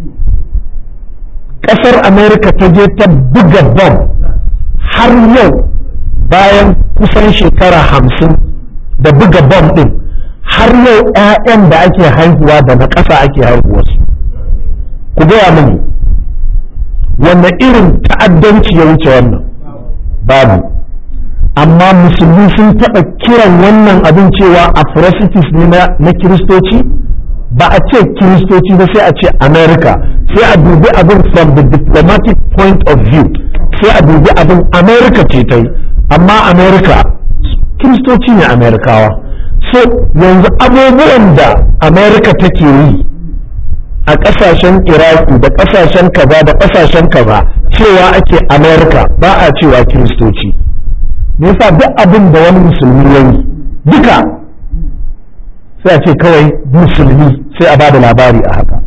ƙasar Amerika ta je ta buga bom, har yau bayan kusan shekara 50 da buga bom ɗin, har yau 'ya'yan da ake haihuwa da na ƙasa ake haihuwarsu. Ku gaya mini wanne irin ta'addanci ya wuce wannan? Babu. Amma musulmi sun taɓa kiran wannan abin cewa atrocities ne na kiristoci? Ba a ce kiristoci ba, sai a ce America, sai a dubi abin from the diplomatic point of view, sai a dubi abin America ce ta yi, amma America kiristoci ne Amerikawa. So yanzu abubuwan da America take yi a ƙasashen Iraki da ƙasashen kaza da ƙasashen kaza, cewa ake America, ba a cewa kiristoci. Me yasa duk abin da wani musulmi ya yi duka sai a ce kawai musulmi, sai a ba da labari a haka.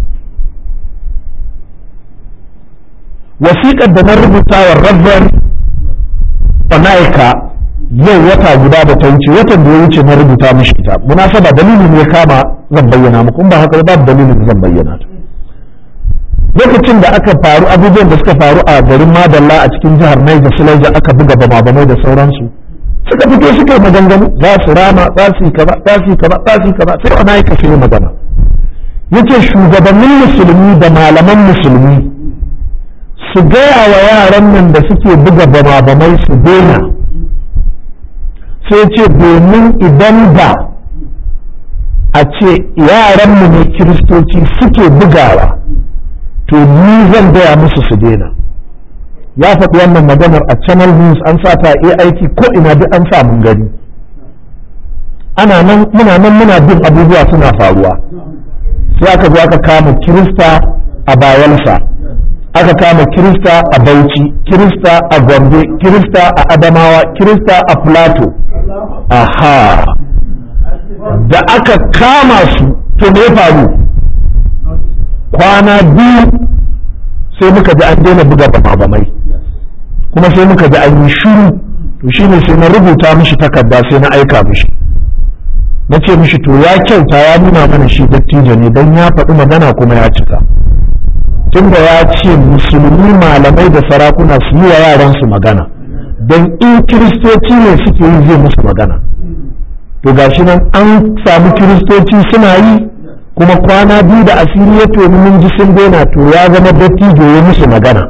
wasiƙar da na rubuta wa Reverend Onaika yau wata guda da ta wuce, watan da ya wuce na rubuta mishi ita, munasaba dalilin ne kama zan bayyana muku, in ba haka babu dalilin zan bayyana ta. Lokacin da aka faru abubuwan da suka faru a garin Madalla a cikin jihar Niger Sulaija, aka buga bama-bamai da sauransu, suka fito suka yi maganganu za su rama, za su yi kaza, za su yi kaza, za su yi kaza, sai Onaika sai magana yace shugabannin musulmi da malaman musulmi su gaya wa yaran nan da suke buga bama-bamai su daina, sai ce domin idan ba a ce yaranmu ne kiristoci suke bugawa to ni zan gaya musu su daina. Ya faɗi wannan maganar a Channel News, an sa ta aiki ko ina duk an sa mun gani. Ana nan muna bin abubuwa suna faruwa. Sai aka zo aka kama Kirista a Bayelsa, aka kama Kirista a Bauchi, Kirista a Gombe, Kirista a Adamawa, Kirista a Plateau. Aha, da aka kama su to me ya faru? Kwana biyu sai muka ji an daina buga bama-bamai, kuma sai muka ji an yi shiru. To shine sai na rubuta mishi takarda sai na aika mishi, na ce mishi to ya kyauta, ya nuna mana shi dattijo ne don ya faɗi magana kuma ya cika. Tunda ya ce musulmi malamai da sarakuna su yi wa yaransu magana, don in kiristoci ne suke yi zai musu magana. To gashi nan an samu kiristoci suna yi, kuma kwana biyu da asiri ya toni mun ji sun daina, to ya zama dattijo ya musu magana.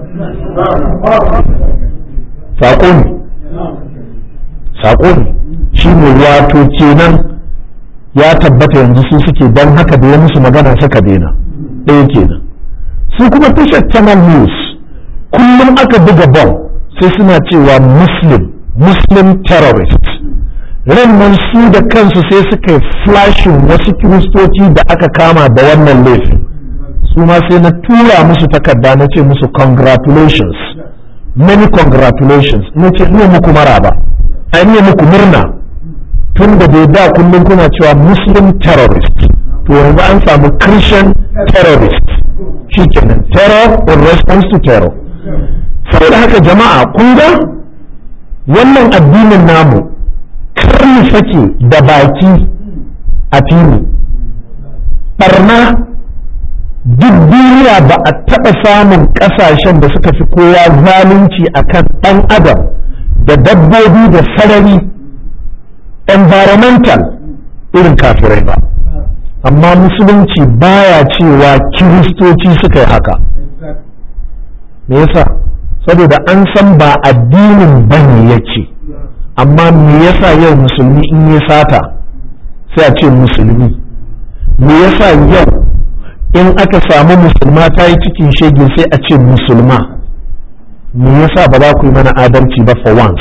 Saƙo ne shi ne, wato kenan ya tabbata yanzu su suke, don haka da ya musu magana suka daina. ɗaya kenan. Su kuma tashar Channel News kullum aka buga bom sai suna cewa Muslim terrorists. Rannan su da kansu sai suka yi flashin wasu kiristoci da aka kama da wannan laifin, su ma sai na tura musu takarda na ce musu congratulations, many congratulations, na ce ina muku maraba, a ina muku murna, tun da bai da kullum kuna cewa Muslim terrorist, to yanzu an samu Christian terrorist, shi kenan, terror in response to terror. Saboda haka jama'a kun ga wannan addinin namu, kar mu sake da baki a fili. Barna duk duniya ba a taɓa samun ƙasashen da suka fi kowa zalunci a kan ɗan adam da dabbobi da sarari environmental irin kafirai ba. Amma musulunci baya cewa kiristoci suka yi haka. Me yasa? Saboda an san ba addinin bane yake. Amma me yasa yau musulmi in ya sata sai a ce musulmi? Me yasa yau in aka samu musulma ta yi cikin shege sai a ce musulma? Me yasa ba za ku yi mana adalci ba for once?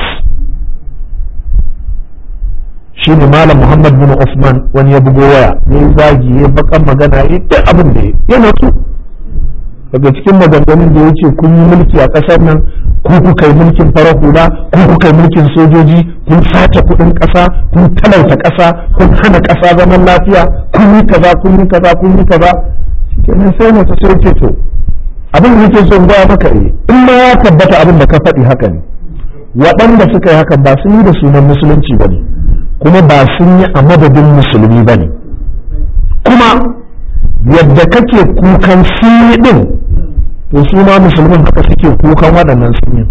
Shi ne Malam Muhammad bin Usman wani ya bugo waya, ya yi zagi, ya bakan magana, ya duk abin da ya natsu. Daga cikin maganganun da ya ce kun yi mulki a ƙasar nan, ku kuka yi mulkin farar hula, ku kuka yi mulkin sojoji, kun sace kuɗin ƙasa, kun talauta ƙasa, kun hana ƙasa zaman lafiya, kun yi kaza, kun yi kaza, kun yi kaza. Shikenan sai mace sai ce to abin da yake son gaya maka in ma ya tabbata abin da ka faɗi haka ne, waɗanda suka yi hakan ba sun yi da sunan musulunci ba ne, kuma ba sun yi a madadin musulmi ba ne, kuma yadda kake kukan sun yi ɗin to su ma musulmin haka suke kukan waɗannan sun yi.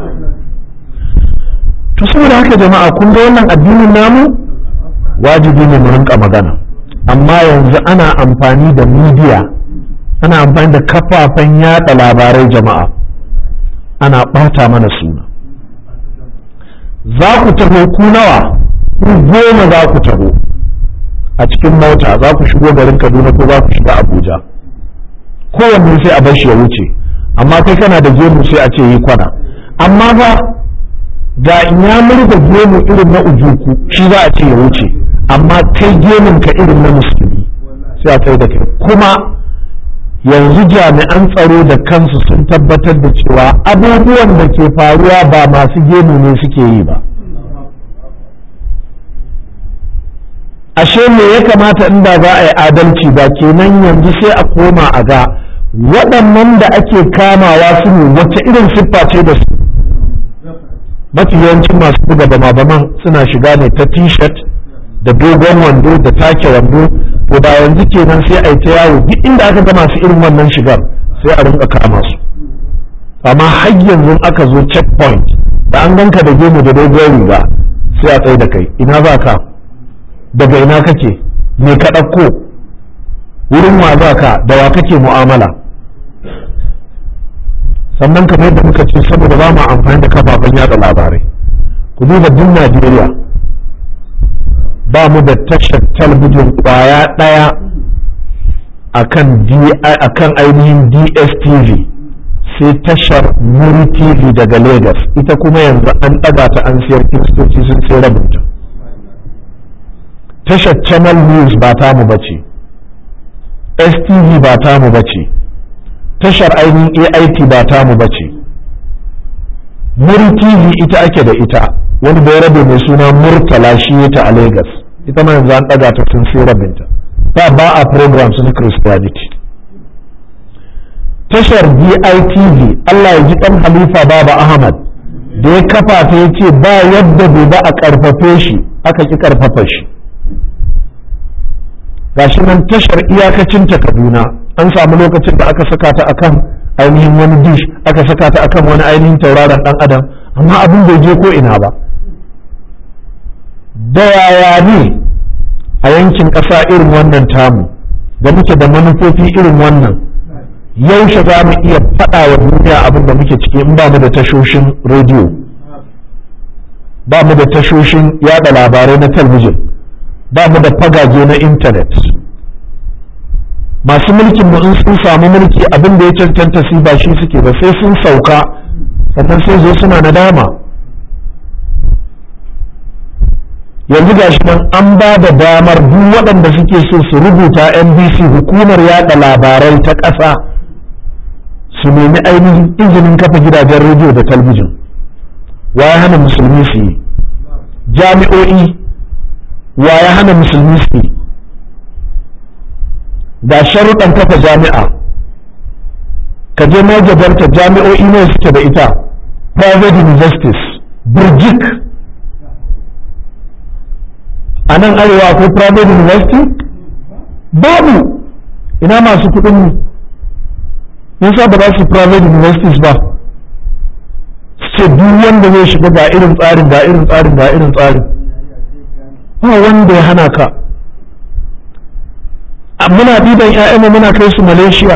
To saboda haka jama'a kun ga wannan addinin namu wajibi ne mu rinka magana, amma yanzu ana amfani da media, ana amfani da kafafen yada labarai jama'a, ana ɓata mana suna. Za ku taho ku nawa? Ku 10 za ku taho a cikin mota, za ku shigo garin Kaduna ko za ku shiga Abuja, kowanne sai a bar shi ya wuce, amma kai kana da gemu sai a ce yi kwana. Amma ba ga inyamuri da gemu irin na ujuku shi za a ce ya wuce, amma kai gemun ka irin na musulmi sai a kai da kai. Kuma yanzu jami'an tsaro da kansu sun tabbatar da cewa abubuwan da ke faruwa ba masu gemu ne suke yi ba. ashe me ya kamata inda za a yi adalci ba kenan yanzu sai a koma a ga waɗannan da ake kamawa su ne wacce irin siffa ce da su. Mafi yawancin masu buga bama-baman suna shiga ne ta t-shirt da dogon wando da take wando, to ba yanzu kenan sai a yi ta yawo duk inda aka ga masu irin wannan shigar sai a rinka kama su. Amma har yanzu aka zo checkpoint da an ganka da gemu da dogon riga sai a tsaye da kai, ina za ka, daga ina kake, me ka ɗauko, wurin wa za ka, da wa kake mu'amala. Sannan kamar yadda muka ce saboda ba mu amfani da kafafen yada labarai, ku duba duk Najeriya ba mu da tashar talabijin kwaya ɗaya akan ainihin DSTV sai tashar Muri TV daga Lagos, ita kuma yanzu an ɗaga ta an siyar, kiristoci sun sai rabinta. Tashar Channel News ba tamu bace, STV ba tamu bace, tashar ainihin AIT ba tamu bace. Muri TV ita ake da ita, wani bai rabe mai suna Murtala shi ta a Lagos, ita ma yanzu an ɗaga ta sun sai rabinta. Ba a programs na Christianity. Tashar DITV Allah ya ji ɗan Halifa Baba Ahmad da ya kafa ta ya ce ba yadda bai ba a ƙarfafe shi, aka ƙi ƙarfafa shi. Gashi nan tashar iyakacin ta Kaduna an samu lokacin da aka saka ta akan ainihin wani dish, aka saka ta akan wani ainihin tauraron ɗan adam, amma abin bai je ko ina ba. Da yaya ne a yankin ƙasa irin wannan tamu da muke da manufofi irin wannan, yaushe za mu iya faɗa wa duniya abin da muke ciki in ba mu da tashoshin rediyo, ba mu da tashoshin yada labarai na talbijin, ba mu da fagage na intanet. Masu mulkin mu in sun samu mulki abin da ya cancanta su ba shi suke ba, sai sun sauka sannan sai zo suna nadama. Yanzu gashi nan an ba da damar duk waɗanda suke so su rubuta NBC, hukumar yada labarai ta ƙasa, su nemi ainihin izinin kafa gidajen rediyo da talbijin. Wa ya hana musulmi su yi? Jami'o'i wa ya hana musulmi su yi? Ga sharuɗan kafa jami'a, ka je majabarta jami'o'i ne suke da ita, private universities burjik. A nan arewa akwai private university? Babu. Ina masu kuɗin mu? Yasa ba za su private universities ba, sai duk wanda zai shiga ga irin tsarin ga irin tsarin ga irin tsarin, ba wanda ya hana ka. Muna ɗiban ‘ya'yanmu muna kai su Malaysia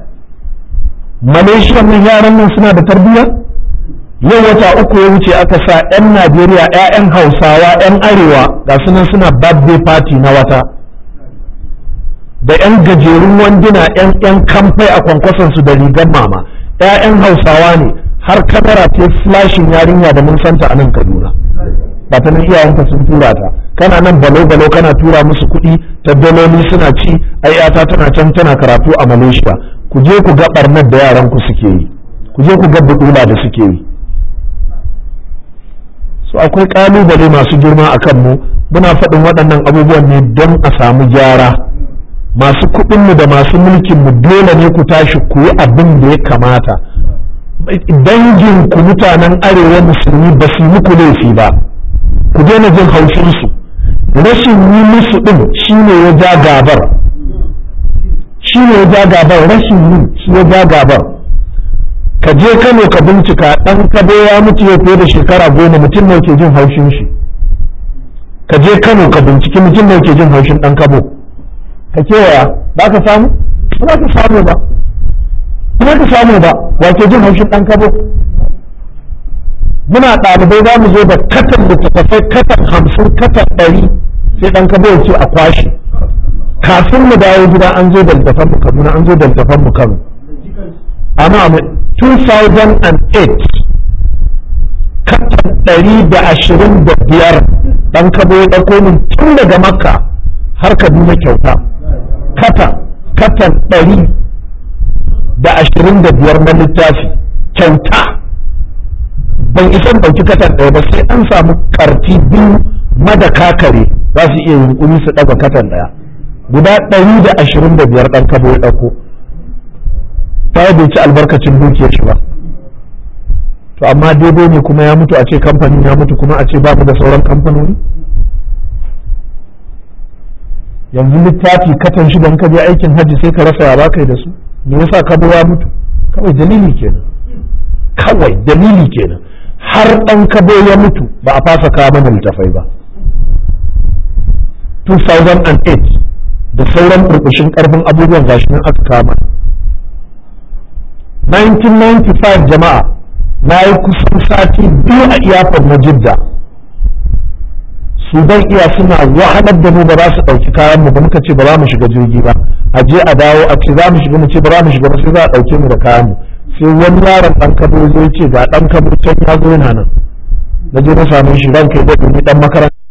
nan yaran nan suna da tarbiyya. Yau wata uku ya wuce aka sa ‘yan Najeriya, ‘ya'yan Hausawa, ‘yan Arewa ga sunan suna birthday party na wata, da 'yan gajerun wanduna 'yan kamfai a kwankwasansu da rigar mama. 'ya'yan Hausawa ne, har kamera ta flashin yarinya da mun santa a nan Kaduna, ba ta nan iyayenta sun tura ta, kana nan balo kana tura musu kuɗi ta daloli suna ci, ai yata tana can tana karatu a Malaysia. Ku je ku ga barnar da yaran ku suke yi, ku je ku ga budula da suke yi. So akwai kalubale masu girma a kanmu, muna faɗin waɗannan abubuwan ne don a samu gyara. Masu kuɗinmu da masu mulkinmu dole ne ku tashi ku yi abin da ya kamata. Dangin ku mutanen arewa musulmi ba su muku laifi ba, ku daina jin haushinsu. Rashin yi musu ɗin shi ne ya ja gabar, rashin yi shi ya ja gabar. Ka je Kano ka bincika, ɗan Kabo ya mutu ya fiye da shekara 10, mutum ne ke jin haushin shi. Ka je Kano ka binciki mutum ne ke jin haushin ɗan Kabo. Ka kewaya ba ka samu? Ba ka samu ba. Ba ka samu ba, wa ke jin haushin ɗan Kabo? Muna ɗalibai za mu zo da katan littattafai, katan 50, katan 100, sai ɗan Kabo ya ce a kwashe. Kafin mu dawo gida an zo da littattafan mu Kaduna, an zo da littattafan mu Kano. Amma 2008 katan 125 ɗan Kabo ya ɗauko min tun daga Makka har Kaduna kyauta. Katan 125 na littafi kyauta. Ban isan ɗauki katan ɗaya ba, sai an samu ƙarfi biyu madaka kare za su iya yunkuri su ɗaga katan ɗaya. Guda 125 ɗan kabo ya ɗauko, ta bai ci albarkacin dukiyar shi ba. To amma daidai ne kuma ya mutu a ce kamfanin ya mutu kuma a ce babu da sauran kamfanoni? Yanzu littafi katan shi don ka je aikin hajji sai ka rasa ya ba kai da su, me yasa kabo ya mutu? Kawai dalili kenan, kawai dalili kenan. Har ɗan kabo ya mutu ba a fasa kawo mana littafai ba. 2008 da sauran burbushin karfin abubuwan gashi nan aka kama. 1995 jama'a na yi kusan sati 2 a iyafar na Jidda. Sudan iya suna wahalar da mu ba za su ɗauki kayan mu ba, muka ce ba za mu shiga jirgi ba, a je a dawo a ce za mu shiga, mu ce ba za mu shiga ba, sai za a ɗauke mu da kayan mu. Sai wani yaron ɗan kabo zai ce ga ɗan kabo can ya zo yana nan. Na je na same shi, ranka ya daɗe ni ɗan makaranta